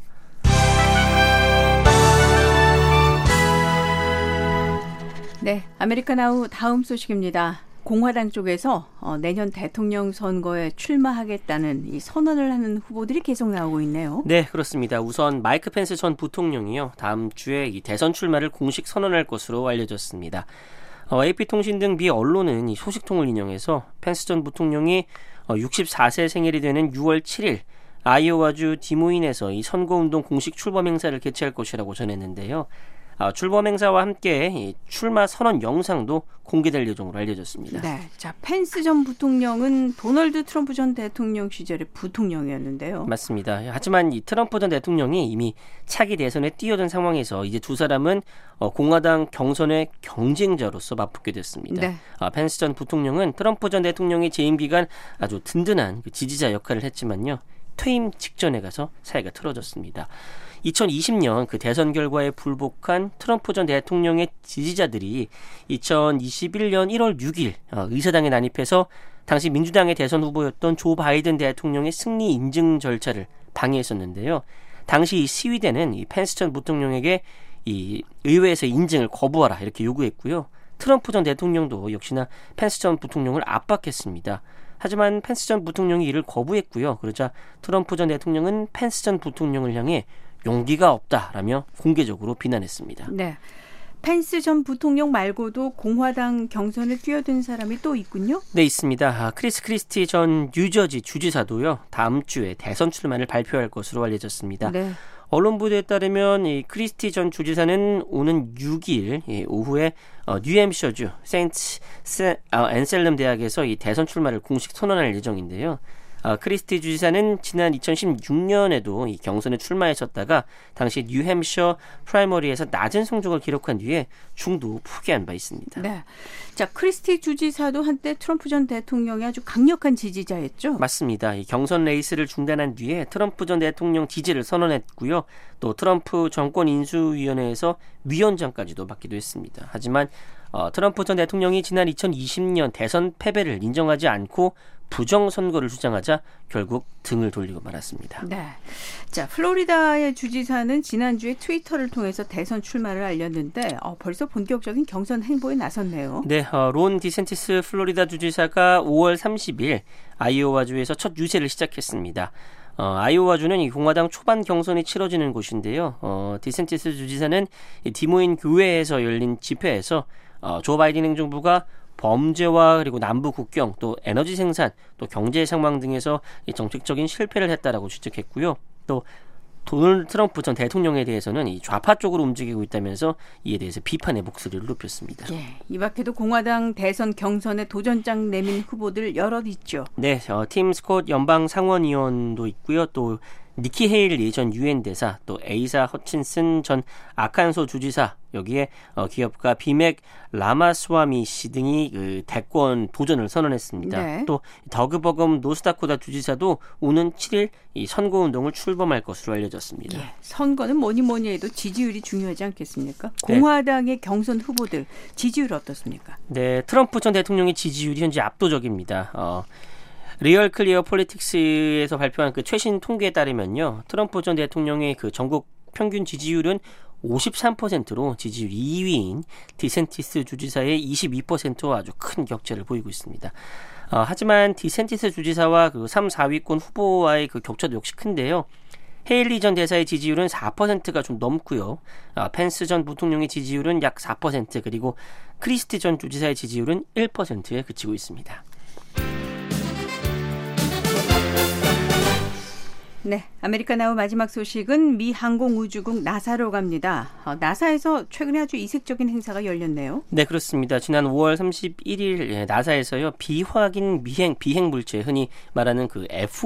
네, 아메리카나우 다음 소식입니다. 공화당 쪽에서 내년 대통령 선거에 출마하겠다는 이 선언을 하는 후보들이 계속 나오고 있네요. 네, 그렇습니다. 우선 마이크 펜스 전 부통령이요, 다음 주에 이 대선 출마를 공식 선언할 것으로 알려졌습니다. AP통신 등 미 언론은 이 소식통을 인용해서 펜스 전 부통령이 64세 생일이 되는 6월 7일 아이오와주 디모인에서 이 선거운동 공식 출범 행사를 개최할 것이라고 전했는데요. 출범 행사와 함께 출마 선언 영상도 공개될 예정으로 알려졌습니다. 네, 자 펜스 전 부통령은 도널드 트럼프 전 대통령 시절의 부통령이었는데요. 맞습니다. 하지만 이 트럼프 전 대통령이 이미 차기 대선에 뛰어든 상황에서 이제 두 사람은 공화당 경선의 경쟁자로서 맞붙게 됐습니다. 네. 펜스 전 부통령은 트럼프 전 대통령의 재임 기간 아주 든든한 지지자 역할을 했지만요, 퇴임 직전에 가서 사이가 틀어졌습니다. 2020년 그 대선 결과에 불복한 트럼프 전 대통령의 지지자들이 2021년 1월 6일 의사당에 난입해서 당시 민주당의 대선 후보였던 조 바이든 대통령의 승리 인증 절차를 방해했었는데요. 당시 이 시위대는 이 펜스 전 부통령에게 이 의회에서 인증을 거부하라 이렇게 요구했고요. 트럼프 전 대통령도 역시나 펜스 전 부통령을 압박했습니다. 하지만 펜스 전 부통령이 이를 거부했고요. 그러자 트럼프 전 대통령은 펜스 전 부통령을 향해 용기가 없다라며 공개적으로 비난했습니다. 네, 펜스 전 부통령 말고도 공화당 경선에 뛰어든 사람이 또 있군요. 네, 있습니다. 크리스 크리스티 전 뉴저지 주지사도요, 다음 주에 대선 출마를 발표할 것으로 알려졌습니다. 네. 언론 보도에 따르면 이 크리스티 전 주지사는 오는 6일 오후에 뉴햄셔주 세인트 앤셀름 대학에서 이 대선 출마를 공식 선언할 예정인데요. 크리스티 주지사는 지난 2016년에도 이 경선에 출마했었다가 당시 뉴햄셔 프라이머리에서 낮은 성적을 기록한 뒤에 중도 포기한 바 있습니다. 네, 자 크리스티 주지사도 한때 트럼프 전 대통령의 아주 강력한 지지자였죠. 맞습니다. 이 경선 레이스를 중단한 뒤에 트럼프 전 대통령 지지를 선언했고요. 또 트럼프 정권 인수위원회에서 위원장까지도 맡기도 했습니다. 하지만 트럼프 전 대통령이 지난 2020년 대선 패배를 인정하지 않고 부정선거를 주장하자 결국 등을 돌리고 말았습니다. 네, 자 플로리다의 주지사는 지난주에 트위터를 통해서 대선 출마를 알렸는데 벌써 본격적인 경선 행보에 나섰네요. 네, 론 디센티스 플로리다 주지사가 5월 30일 아이오와주에서 첫 유세를 시작했습니다. 아이오와주는 이 공화당 초반 경선이 치러지는 곳인데요. 디센티스 주지사는 이 디모인 교회에서 열린 집회에서 조 바이든 행정부가 범죄와 그리고 남부 국경 또 에너지 생산 또 경제 상황 등에서 이 정책적인 실패를 했다라고 지적했고요. 또 도널드 트럼프 전 대통령에 대해서는 이 좌파 쪽으로 움직이고 있다면서 이에 대해서 비판의 목소리를 높였습니다. 예, 이 밖에도 공화당 대선 경선에 도전장 내민 후보들 여럿 있죠. 네, 팀 스콧 연방 상원의원도 있고요. 또 니키 헤일리 전 유엔 대사, 또 에이사 허친슨 전 아칸소 주지사, 여기에 기업가 비맥 라마스와미 씨 등이 그 대권 도전을 선언했습니다. 네. 또 더그버금 노스다코다 주지사도 오는 7일 이 선거운동을 출범할 것으로 알려졌습니다. 예, 선거는 뭐니 해도 지지율이 중요하지 않겠습니까? 네. 공화당의 경선 후보들 지지율 어떻습니까? 네, 트럼프 전 대통령의 지지율이 현재 압도적입니다. 리얼 클리어 폴리틱스에서 발표한 그 최신 통계에 따르면요, 트럼프 전 대통령의 그 전국 평균 지지율은 53%로 지지율 2위인 디센티스 주지사의 22%와 아주 큰 격차를 보이고 있습니다. 하지만 디센티스 주지사와 그 3, 4위권 후보와의 그 격차도 역시 큰데요. 헤일리 전 대사의 지지율은 4%가 좀 넘고요. 펜스 전 부통령의 지지율은 약 4%, 그리고 크리스티 전 주지사의 지지율은 1%에 그치고 있습니다. 네, 아메리카나우 마지막 소식은 미 항공우주국 나사로 갑니다. 나사에서 최근에 아주 이색적인 행사가 열렸네요. 네, 그렇습니다. 지난 5월 31일 나사에서요 비확인 비행 물체, 흔히 말하는 그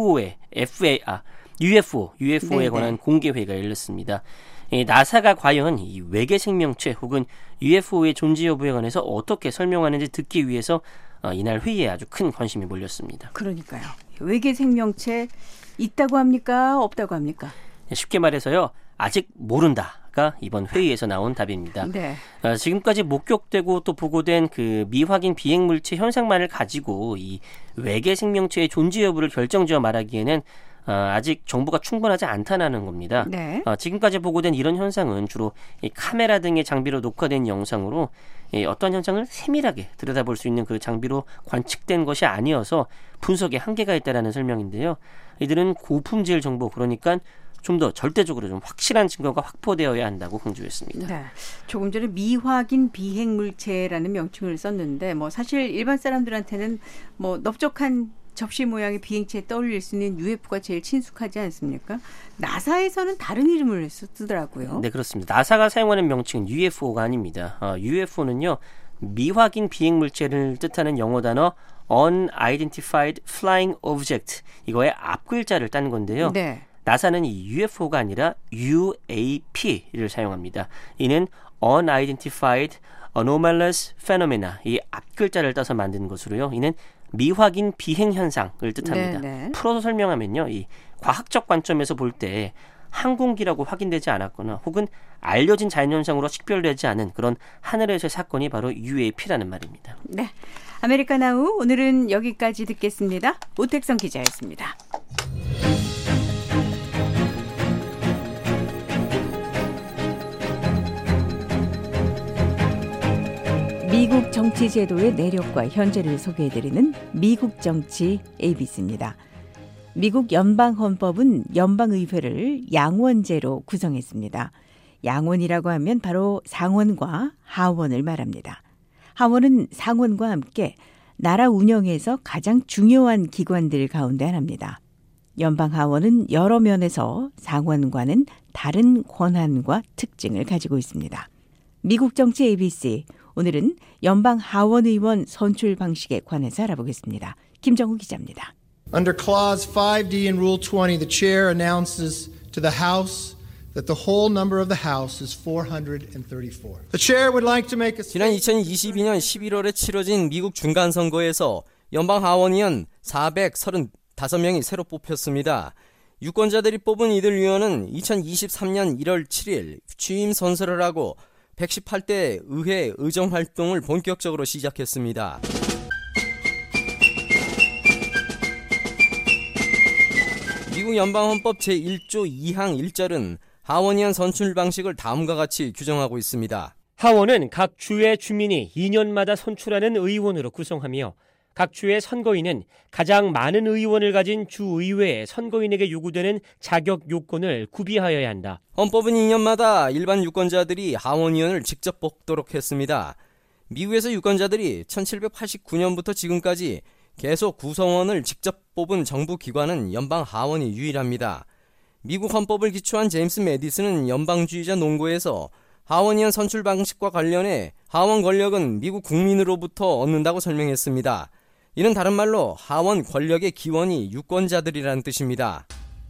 UFO에 네네. 관한 공개 회의가 열렸습니다. 나사가 과연 이 외계 생명체 혹은 UFO의 존재 여부에 관해서 어떻게 설명하는지 듣기 위해서 이날 회의에 아주 큰 관심이 몰렸습니다. 그러니까요. 외계 생명체 있다고 합니까? 없다고 합니까? 쉽게 말해서요, 아직 모른다가 이번 회의에서 나온 답입니다. 네. 지금까지 목격되고 또 보고된 그 미확인 비행 물체 현상만을 가지고 이 외계 생명체의 존재 여부를 결정지어 말하기에는 아직 정보가 충분하지 않다는 겁니다. 네. 지금까지 보고된 이런 현상은 주로 이 카메라 등의 장비로 녹화된 영상으로 어떤 현상을 세밀하게 들여다볼 수 있는 그 장비로 관측된 것이 아니어서 분석에 한계가 있다는 설명인데요. 이들은 고품질 정보, 그러니까 좀 더 절대적으로 좀 확실한 증거가 확보되어야 한다고 강조했습니다. 네. 조금 전에 미확인 비행 물체라는 명칭을 썼는데 사실 일반 사람들한테는 넓적한 접시 모양의 비행체에 떠올릴 수 있는 UFO가 제일 친숙하지 않습니까? 나사에서는 다른 이름을 쓰더라고요. 네, 그렇습니다. 나사가 사용하는 명칭은 UFO가 아닙니다. UFO는요, 미확인 비행 물체를 뜻하는 영어 단어 Unidentified Flying Object, 이거의 앞글자를 딴 건데요. 네. 나사는 이 UFO가 아니라 UAP를 사용합니다. 이는 Unidentified Anomalous Phenomena, 이 앞글자를 따서 만든 것으로요. 이는 미확인 비행 현상을 뜻합니다. 네네. 풀어서 설명하면요, 이 과학적 관점에서 볼 때 항공기라고 확인되지 않았거나 혹은 알려진 자연현상으로 식별되지 않은 그런 하늘에서의 사건이 바로 UAP라는 말입니다. 네, 아메리카나우 오늘은 여기까지 듣겠습니다. 오택성 기자였습니다. 미국 정치 제도의 내력과 현재를 소개해드리는 미국 정치 ABC입니다. 미국 연방헌법은 연방의회를 양원제로 구성했습니다. 양원이라고 하면 바로 상원과 하원을 말합니다. 하원은 상원과 함께 나라 운영에서 가장 중요한 기관들 가운데 하나입니다. 연방하원은 여러 면에서 상원과는 다른 권한과 특징을 가지고 있습니다. 미국 정치 ABC, 오늘은 연방하원 의원 선출 방식에 관해서 알아보겠습니다. 김정우 기자입니다. Under Clause 5D in Rule 20, the chair announces to the House that the whole number of the House is 434. The chair would like to make a 지난 2022년 11월에 치러진 미국 중간선거에서 연방하원의원 435명이 새로 뽑혔습니다. 유권자들이 뽑은 이들 위원은 2023년 1월 7일 취임 선서를 하고 118대 의회 의정 활동을 본격적으로 시작했습니다. 미국 연방헌법 제1조 2항 1절은 하원의원 선출 방식을 다음과 같이 규정하고 있습니다. 하원은 각 주의 주민이 2년마다 선출하는 의원으로 구성하며 각 주의 선거인은 가장 많은 의원을 가진 주의회의 선거인에게 요구되는 자격 요건을 구비하여야 한다. 헌법은 2년마다 일반 유권자들이 하원의원을 직접 뽑도록 했습니다. 미국에서 유권자들이 1789년부터 지금까지 계속 구성원을 직접 뽑은 정부 기관은 연방 하원이 유일합니다. 미국 헌법을 기초한 제임스 메디슨은 연방주의자 논고에서 하원의원 선출 방식과 관련해 하원 권력은 미국 국민으로부터 얻는다고 설명했습니다. 이는 다른 말로 하원 권력의 기원이 유권자들이라는 뜻입니다.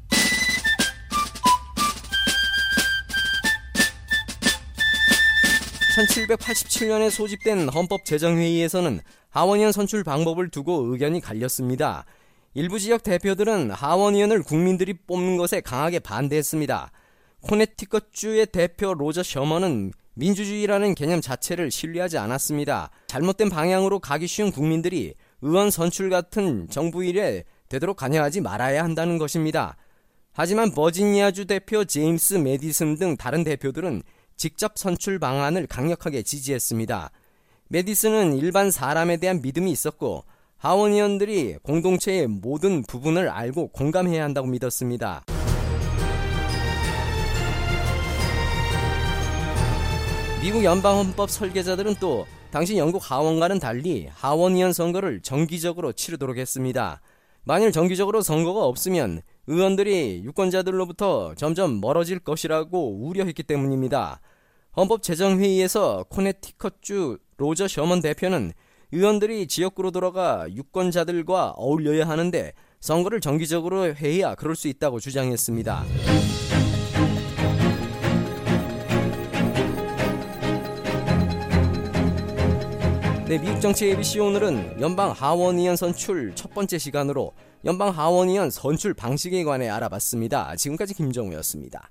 1787년에 소집된 헌법제정회의에서는 하원의원 선출 방법을 두고 의견이 갈렸습니다. 일부 지역 대표들은 하원의원을 국민들이 뽑는 것에 강하게 반대했습니다. 코네티컷주의 대표 로저 셔먼은 민주주의라는 개념 자체를 신뢰하지 않았습니다. 잘못된 방향으로 가기 쉬운 국민들이 의원 선출 같은 정부 일에 되도록 관여하지 말아야 한다는 것입니다. 하지만 버지니아주 대표 제임스 메디슨 등 다른 대표들은 직접 선출 방안을 강력하게 지지했습니다. 메디슨은 일반 사람에 대한 믿음이 있었고 하원의원들이 공동체의 모든 부분을 알고 공감해야 한다고 믿었습니다. 미국 연방헌법 설계자들은 또 당시 영국 하원과는 달리 하원의원 선거를 정기적으로 치르도록 했습니다. 만일 정기적으로 선거가 없으면 의원들이 유권자들로부터 점점 멀어질 것이라고 우려했기 때문입니다. 헌법제정회의에서 코네티컷주 로저 셔먼 대표는 의원들이 지역구로 돌아가 유권자들과 어울려야 하는데 선거를 정기적으로 해야 그럴 수 있다고 주장했습니다. 네, 미국 정치 ABC 오늘은 연방 하원의원 선출 첫 번째 시간으로 연방 하원의원 선출 방식에 관해 알아봤습니다. 지금까지 김정우였습니다.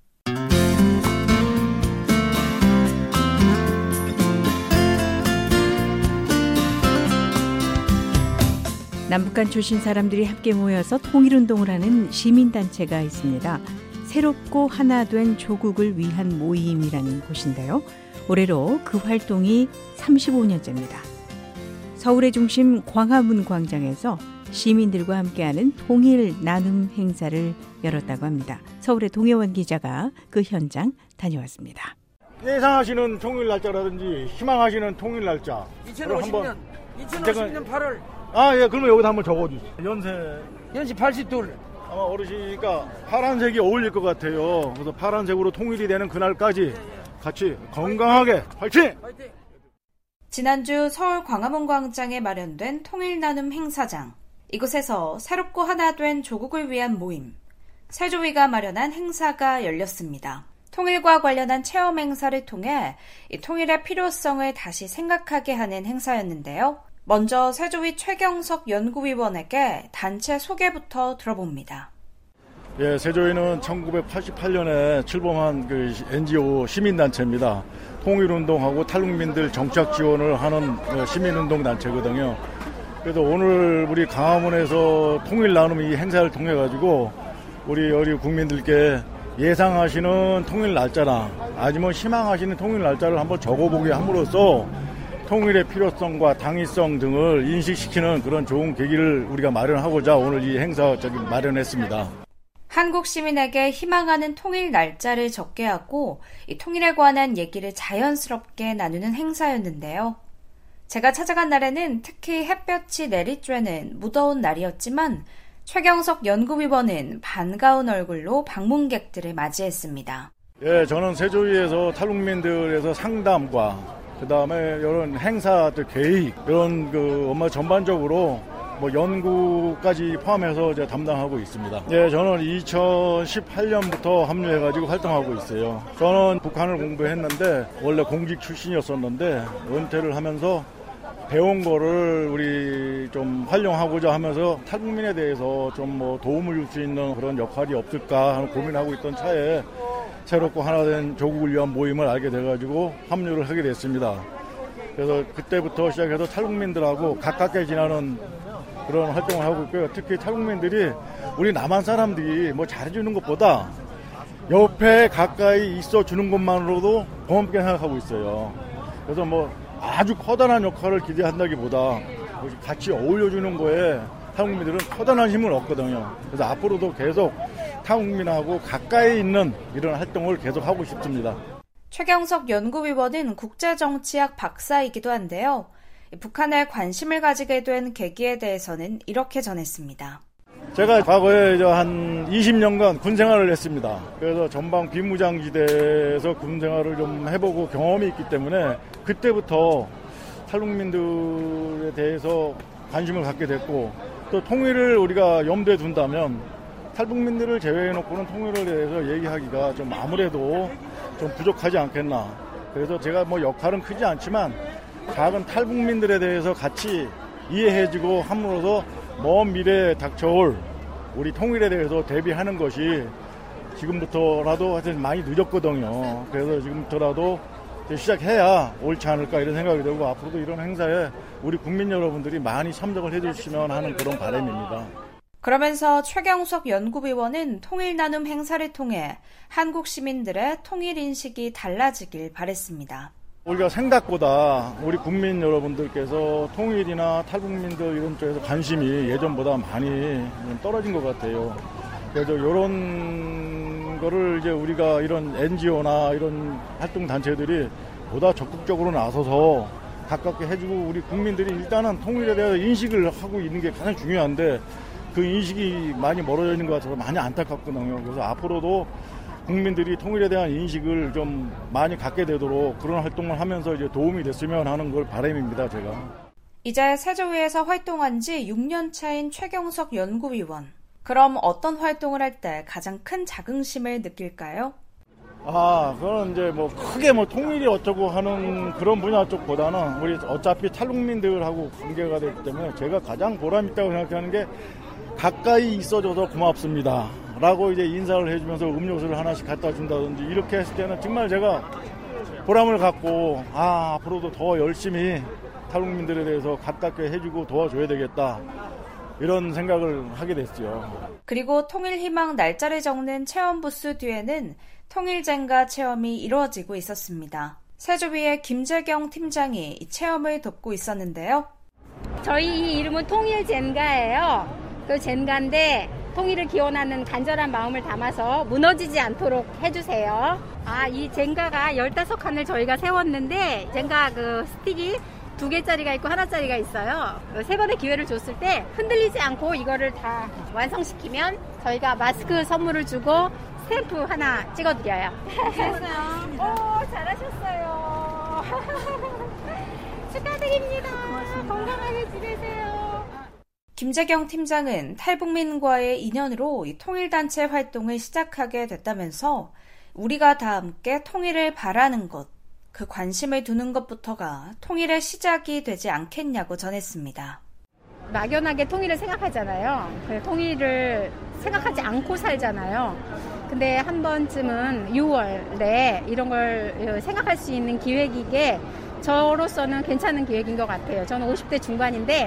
남북한 출신 사람들이 함께 모여서 통일운동을 하는 시민단체가 있습니다. 새롭고 하나 된 조국을 위한 모임이라는 곳인데요. 올해로 그 활동이 35년째입니다. 서울의 중심 광화문 광장에서 시민들과 함께하는 통일 나눔 행사를 열었다고 합니다. 서울의 동해원 기자가 그 현장 다녀왔습니다. 예상하시는 통일 날짜라든지 희망하시는 통일 날짜 2050년 8월. 예, 그러면 여기다 한번 적어주세요. 연세 82. 아마 어르시니까 파란색이 어울릴 것 같아요. 그래서 파란색으로 통일이 되는 그날까지 같이 건강하게 화이팅! 지난주 서울 광화문 광장에 마련된 통일 나눔 행사장. 이곳에서 새롭고 하나 된 조국을 위한 모임, 세조위가 마련한 행사가 열렸습니다. 통일과 관련한 체험 행사를 통해 이 통일의 필요성을 다시 생각하게 하는 행사였는데요. 먼저 세조위 최경석 연구위원에게 단체 소개부터 들어봅니다. 예, 세조위는 1988년에 출범한 그 NGO 시민단체입니다. 통일운동하고 탈북민들 정착 지원을 하는 시민운동단체거든요. 그래서 오늘 우리 광화문에서 통일 나눔 이 행사를 통해 가지고 우리 국민들께 예상하시는 통일 날짜나 아니면 희망하시는 통일 날짜를 한번 적어보게 함으로써 통일의 필요성과 당위성 등을 인식시키는 그런 좋은 계기를 우리가 마련하고자 오늘 이 행사 마련했습니다. 한국 시민에게 희망하는 통일 날짜를 적게 하고 이 통일에 관한 얘기를 자연스럽게 나누는 행사였는데요. 제가 찾아간 날에는 특히 햇볕이 내리쬐는 무더운 날이었지만 최경석 연구위원은 반가운 얼굴로 방문객들을 맞이했습니다. 예, 저는 세조위에서 탈북민들에서 상담과 그다음에 이런 행사들 계획 이런 업무 전반적으로 연구까지 포함해서 이제 담당하고 있습니다. 예, 저는 2018년부터 합류해가지고 활동하고 있어요. 저는 북한을 공부했는데 원래 공직 출신이었었는데 은퇴를 하면서 배운 거를 우리 좀 활용하고자 하면서 탈북민에 대해서 좀 도움을 줄 수 있는 그런 역할이 없을까 하는 고민하고 있던 차에 새롭고 하나 된 조국을 위한 모임을 알게 돼가지고 합류를 하게 됐습니다. 그래서 그때부터 시작해서 탈북민들하고 가깝게 지나는 그런 활동을 하고 있고요. 특히 탈북민들이 우리 남한 사람들이 잘해주는 것보다 옆에 가까이 있어주는 것만으로도 고맙게 생각하고 있어요. 그래서 아주 커다란 역할을 기대한다기보다 같이 어울려주는 거에 탈북민들은 커다란 힘을 얻거든요. 그래서 앞으로도 계속 탈북민하고 가까이 있는 이런 활동을 계속 하고 싶습니다. 최경석 연구위원은 국제정치학 박사이기도 한데요. 북한에 관심을 가지게 된 계기에 대해서는 이렇게 전했습니다. 제가 과거에 한 20년간 군 생활을 했습니다. 그래서 전방 비무장지대에서 군 생활을 좀 해보고 경험이 있기 때문에 그때부터 탈북민들에 대해서 관심을 갖게 됐고 또 통일을 우리가 염두에 둔다면 탈북민들을 제외해놓고는 통일에 대해서 얘기하기가 좀 아무래도 좀 부족하지 않겠나. 그래서 제가 역할은 크지 않지만 작은 탈북민들에 대해서 같이 이해해주고 함으로써 먼 미래에 닥쳐올 우리 통일에 대해서 대비하는 것이 지금부터라도 하여튼 많이 늦었거든요. 그래서 지금부터라도 시작해야 옳지 않을까 이런 생각이 들고 앞으로도 이런 행사에 우리 국민 여러분들이 많이 참석을 해주시면 하는 그런 바람입니다. 그러면서 최경석 연구위원은 통일 나눔 행사를 통해 한국 시민들의 통일 인식이 달라지길 바랬습니다. 우리가 생각보다 우리 국민 여러분들께서 통일이나 탈북민들 이런 쪽에서 관심이 예전보다 많이 떨어진 것 같아요. 그래서 이런 거를 이제 우리가 이런 NGO나 이런 활동 단체들이 보다 적극적으로 나서서 가깝게 해주고 우리 국민들이 일단은 통일에 대해서 인식을 하고 있는 게 가장 중요한데 그 인식이 많이 멀어져 있는 것 같아서 많이 안타깝거든요. 그래서 앞으로도 국민들이 통일에 대한 인식을 좀 많이 갖게 되도록 그런 활동을 하면서 이제 도움이 됐으면 하는 걸 바람입니다, 제가. 이제 세조위에서 활동한 지 6년 차인 최경석 연구위원. 그럼 어떤 활동을 할 때 가장 큰 자긍심을 느낄까요? 그거는 이제 뭐 크게 뭐 통일이 어쩌고 하는 그런 분야 쪽보다는 우리 어차피 탈북민들하고 관계가 되기 때문에 제가 가장 보람 있다고 생각하는 게 가까이 있어줘서 고맙습니다 라고 이제 인사를 해주면서 음료수를 하나씩 갖다 준다든지 이렇게 했을 때는 정말 제가 보람을 갖고 앞으로도 더 열심히 탈북민들에 대해서 가깝게 해주고 도와줘야 되겠다 이런 생각을 하게 됐죠. 그리고 통일희망 날짜를 적는 체험 부스 뒤에는 통일젠가 체험이 이루어지고 있었습니다. 세조위의 김재경 팀장이 이 체험을 돕고 있었는데요. 저희 이 이름은 통일젠가예요. 그 젠가인데 통일을 기원하는 간절한 마음을 담아서 무너지지 않도록 해주세요. 이 젠가가 15칸을 저희가 세웠는데 젠가 그 스틱이 2개짜리가 있고 하나짜리가 있어요. 3번의 기회를 줬을 때 흔들리지 않고 이거를 다 완성시키면 저희가 마스크 선물을 주고 스탬프 하나 찍어드려요. 잘하셨어요. 오, 잘하셨어요. 축하드립니다. 건강하게 지내세요. 김재경 팀장은 탈북민과의 인연으로 이 통일단체 활동을 시작하게 됐다면서 우리가 다 함께 통일을 바라는 것, 그 관심을 두는 것부터가 통일의 시작이 되지 않겠냐고 전했습니다. 막연하게 통일을 생각하잖아요. 통일을 생각하지 않고 살잖아요. 근데 한 번쯤은 6월에 이런 걸 생각할 수 있는 기획이게 저로서는 괜찮은 기획인 것 같아요. 저는 50대 중반인데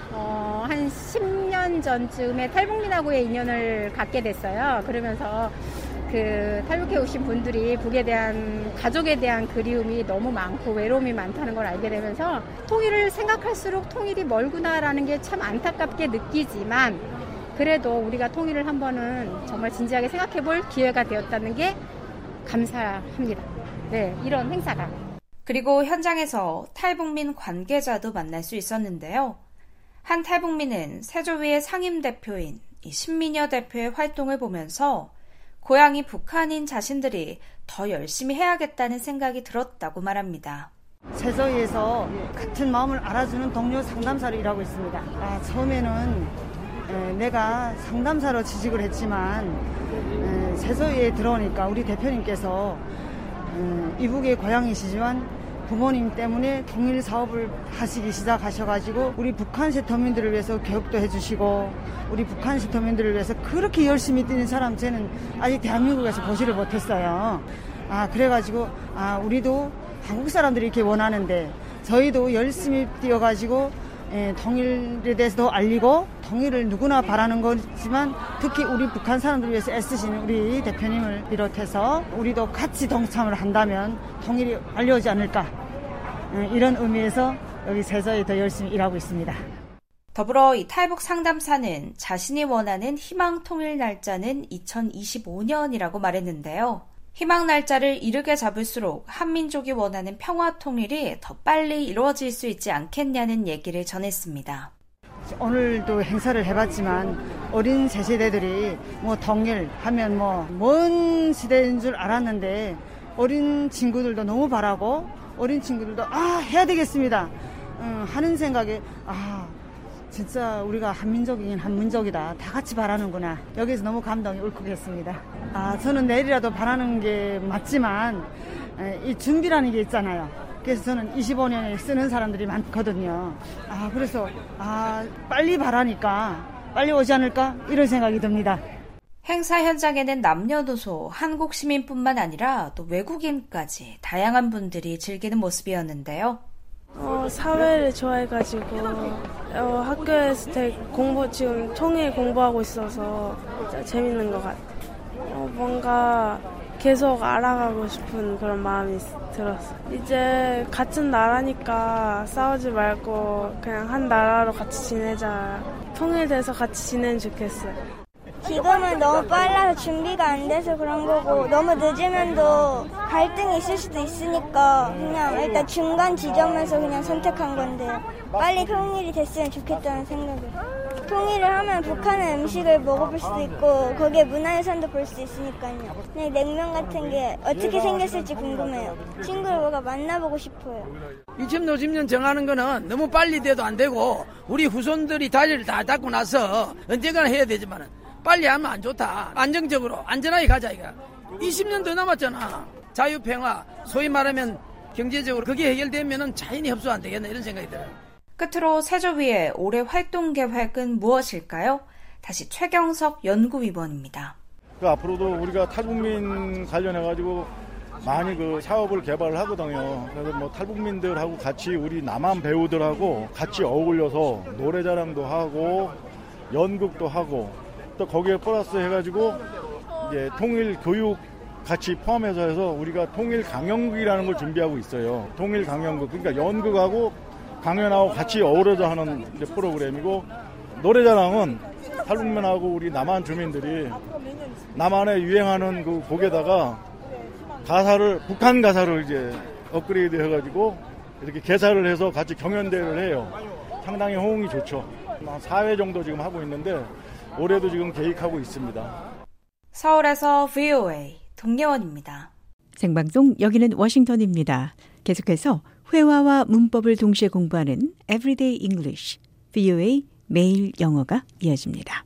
한 10년 전쯤에 탈북민하고의 인연을 갖게 됐어요. 그러면서 그 탈북해 오신 분들이 북에 대한 가족에 대한 그리움이 너무 많고 외로움이 많다는 걸 알게 되면서 통일을 생각할수록 통일이 멀구나라는 게 참 안타깝게 느끼지만 그래도 우리가 통일을 한 번은 정말 진지하게 생각해 볼 기회가 되었다는 게 감사합니다. 네, 이런 행사가. 그리고 현장에서 탈북민 관계자도 만날 수 있었는데요. 한 탈북민은 세조위의 상임대표인 이 신민여 대표의 활동을 보면서 고향이 북한인 자신들이 더 열심히 해야겠다는 생각이 들었다고 말합니다. 세조위에서 같은 마음을 알아주는 동료 상담사로 일하고 있습니다. 처음에는 내가 상담사로 취직을 했지만 세조위에 들어오니까 우리 대표님께서 이북의 고향이시지만 부모님 때문에 통일 사업을 하시기 시작하셔가지고 우리 북한 세터민들을 위해서 교육도 해주시고 우리 북한 세터민들을 위해서 그렇게 열심히 뛰는 사람 저는 아직 대한민국에서 보지를 못했어요. 그래가지고 우리도 한국 사람들이 이렇게 원하는데 저희도 열심히 뛰어가지고 통일에 대해서도 알리고 통일을 누구나 바라는 거지만 특히 우리 북한 사람들을 위해서 애쓰시는 우리 대표님을 비롯해서 우리도 같이 동참을 한다면 통일이 알려오지 않을까 이런 의미에서 여기 세조에 더 열심히 일하고 있습니다. 더불어 이 탈북 상담사는 자신이 원하는 희망 통일 날짜는 2025년이라고 말했는데요. 희망 날짜를 이르게 잡을수록 한민족이 원하는 평화 통일이 더 빨리 이루어질 수 있지 않겠냐는 얘기를 전했습니다. 오늘도 행사를 해봤지만 어린 세대들이 통일하면 먼 시대인 줄 알았는데 어린 친구들도 너무 바라고 어린 친구들도 해야 되겠습니다 하는 생각에 진짜 우리가 한민족이긴 한민족이다. 다 같이 바라는구나. 여기서 너무 감동이 울컥했습니다. 저는 내일이라도 바라는 게 맞지만 이 준비라는 게 있잖아요. 그래서 저는 25년에 쓰는 사람들이 많거든요. 그래서 빨리 바라니까 빨리 오지 않을까 이런 생각이 듭니다. 행사 현장에는 남녀노소, 한국 시민뿐만 아니라 또 외국인까지 다양한 분들이 즐기는 모습이었는데요. 사회를 좋아해가지고 학교에서 지금 통일 공부하고 있어서 재밌는 것 같아요. 뭔가 계속 알아가고 싶은 그런 마음이 들었어요. 이제 같은 나라니까 싸우지 말고 그냥 한 나라로 같이 지내자. 통일돼서 같이 지내면 좋겠어요. 지금은 너무 빨라서 준비가 안 돼서 그런 거고 너무 늦으면 또 갈등이 있을 수도 있으니까 그냥 일단 중간 지점에서 그냥 선택한 건데 빨리 통일이 됐으면 좋겠다는 생각이. 통일을 하면 북한의 음식을 먹어볼 수도 있고 거기에 문화유산도 볼 수 있으니까요. 네, 냉면 같은 게 어떻게 생겼을지 궁금해요. 친구를 뭐가 만나보고 싶어요. 2050년 정하는 거는 너무 빨리 돼도 안 되고 우리 후손들이 다리를 다 닦고 나서 언젠가는 해야 되지만 빨리 하면 안 좋다. 안정적으로 안전하게 가자 이거. 20년 더 남았잖아. 자유평화 소위 말하면 경제적으로 그게 해결되면은 자연히 흡수 안 되겠나 이런 생각이 들어요. 끝으로 세조위의 올해 활동 계획은 무엇일까요? 다시 최경석 연구위원입니다. 앞으로도 우리가 탈북민 관련해가지고 많이 그 사업을 개발을 하거든요. 그래서 뭐 탈북민들하고 같이 우리 남한 배우들하고 같이 어울려서 노래자랑도 하고 연극도 하고 또 거기에 플러스 해가지고 이제 통일 교육 같이 포함해서 해서 우리가 통일 강연극이라는 걸 준비하고 있어요. 통일 강연극 그러니까 연극하고 강연하고 같이 어우러져 하는 이제 프로그램이고 노래자랑은 탈북민하고 우리 남한 주민들이 남한에 유행하는 그 곡에다가 가사를 북한 가사를 이제 업그레이드 해가지고 이렇게 개사를 해서 같이 경연대회를 해요. 상당히 호응이 좋죠. 한 4회 정도 지금 하고 있는데 올해도 지금 계획하고 있습니다. 서울에서 VOA 동예원입니다. 생방송 여기는 워싱턴입니다. 계속해서 회화와 문법을 동시에 공부하는 Everyday English, VOA 매일 영어가 이어집니다.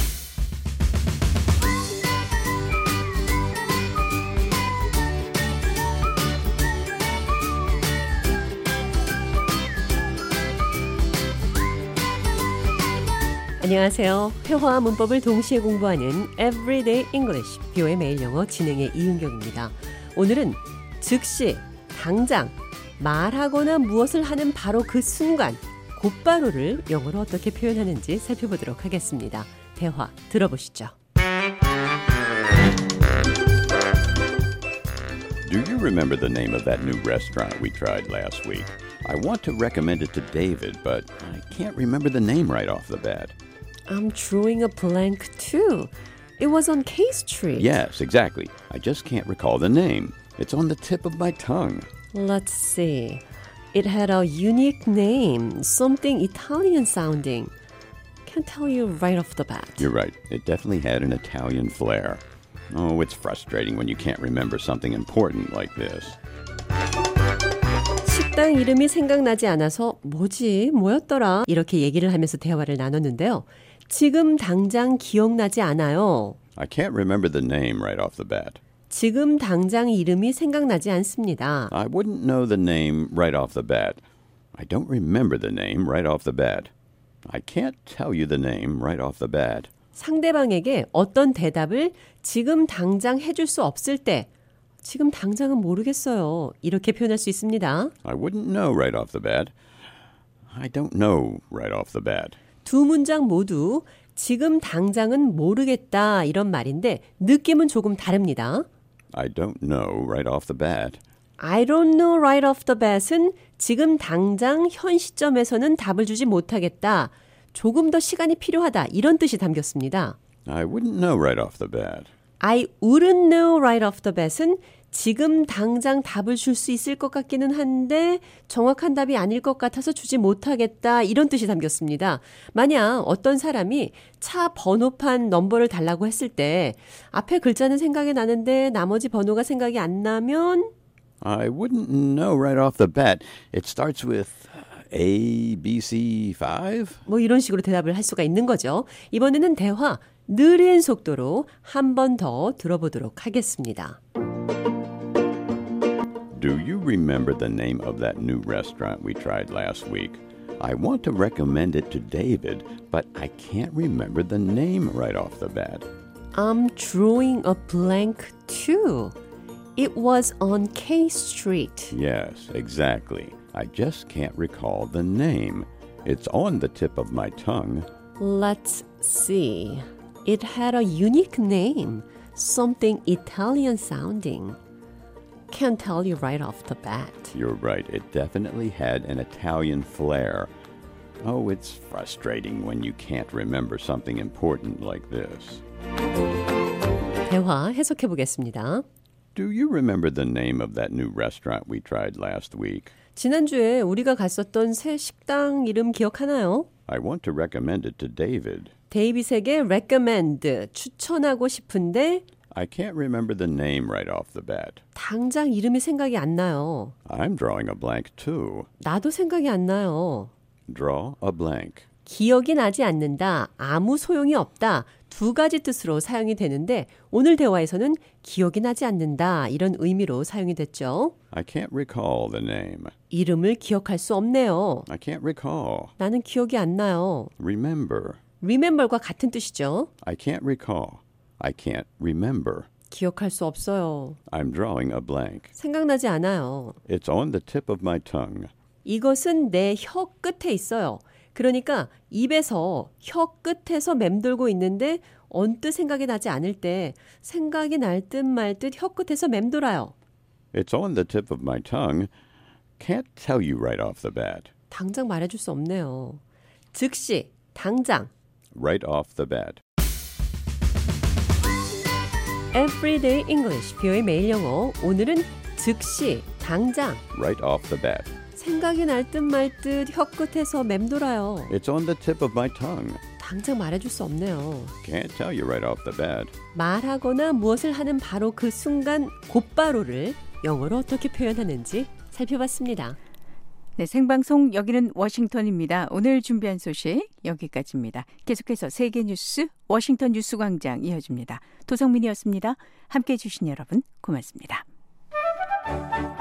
안녕하세요. 회화와 문법을 동시에 공부하는 Everyday English, VOA 매일 영어 진행의 이은경입니다. 오늘은 즉시, 당장, 말하거나 무엇을 하는 바로 그 순간, 곧바로를 영어로 어떻게 표현하는지 살펴보도록 하겠습니다. 대화 들어보시죠. Do you remember the name of that new restaurant we tried last week? I want to recommend it to David, but I can't remember the name right off the bat. I'm drawing a blank too. It was on K Street. Yes, exactly. I just can't recall the name. It's on the tip of my tongue. Let's see. It had a unique name, something Italian sounding. Can't tell you right off the bat. You're right. It definitely had an Italian flair. Oh, it's frustrating when you can't remember something important like this. 식당 이름이 생각나지 않아서 뭐였더라? 이렇게 얘기를 하면서 대화를 나눴는데요. 지금 당장 기억나지 않아요. I can't remember the name right off the bat. 지금 당장 이름이 생각나지 않습니다. I wouldn't know the name right off the bat. I don't remember the name right off the bat. I can't tell you the name right off the bat. 상대방에게 어떤 대답을 지금 당장 해줄 수 없을 때 지금 당장은 모르겠어요. 이렇게 표현할 수 있습니다. I wouldn't know right off the bat. I don't know right off the bat. 두 문장 모두 지금 당장은 모르겠다 이런 말인데 느낌은 조금 다릅니다. I don't know right off the bat. I don't know right off the bat은 지금 당장 현 시점에서는 답을 주지 못하겠다. 조금 더 시간이 필요하다. 이런 뜻이 담겼습니다. I wouldn't know right off the bat. I wouldn't know right off the bat은 지금 당장 답을 줄 수 있을 것 같기는 한데 정확한 답이 아닐 것 같아서 주지 못하겠다. 이런 뜻이 담겼습니다. 만약 어떤 사람이 차 번호판 넘버를 달라고 했을 때 앞에 글자는 생각이 나는데 나머지 번호가 생각이 안 나면 I wouldn't know right off the bat. It starts with A, B, C, 5? 이런 식으로 대답을 할 수가 있는 거죠. 이번에는 대화 느린 속도로 한 번 더 들어보도록 하겠습니다. Do you remember the name of that new restaurant we tried last week? I want to recommend it to David, but I can't remember the name right off the bat. I'm drawing a blank too. It was on K Street. Yes, exactly. I just can't recall the name. It's on the tip of my tongue. Let's see. It had a unique name, something Italian sounding. Can't tell you right off the bat. You're right. It definitely had an Italian flair. Oh, it's frustrating when you can't remember something important like this. 대화 해석해 보겠습니다. Do you remember the name of that new restaurant we tried last week? 지난주에 우리가 갔었던 새 식당 이름 기억하나요? I want to recommend it to David. 데이빗에게 recommend, 추천하고 싶은데 I can't remember the name right off the bat. 당장 이름이 생각이 안 나요. I'm drawing a blank too. 나도 생각이 안 나요. Draw a blank. 기억이 나지 않는다, 아무 소용이 없다, 두 가지 뜻으로 사용이 되는데 오늘 대화에서는 기억이 나지 않는다 이런 의미로 사용이 됐죠. I can't recall the name. 이름을 기억할 수 없네요. I can't recall. 나는 기억이 안 나요. Remember. remember과 같은 뜻이죠. I can't recall. I can't remember. 기억할 수 없어요. I'm drawing a blank. 생각나지 않아요. It's on the tip of my tongue. 이것은 내 혀 끝에 있어요. 그러니까 입에서 혀 끝에서 맴돌고 있는데 언뜻 생각이 나지 않을 때 생각이 날 듯 말 듯 혀 끝에서 맴돌아요. It's on the tip of my tongue. Can't tell you right off the bat. 당장 말해줄 수 없네요. 즉시, 당장. Right off the bat. Everyday English, 뷰의 매일 영어. 오늘은 즉시, 당장. Right off the bat. 생각이 날 듯 말 듯 혀 끝에서 맴돌아요. It's on the tip of my tongue. 당장 말해줄 수 없네요. Can't tell you right off the bat. 말하거나 무엇을 하는 바로 그 순간 곧바로를 영어로 어떻게 표현하는지 살펴봤습니다. 네, 생방송 여기는 워싱턴입니다. 오늘 준비한 소식 여기까지입니다. 계속해서 세계 뉴스 워싱턴 뉴스광장 이어집니다. 도성민이었습니다. 함께해 주신 여러분 고맙습니다.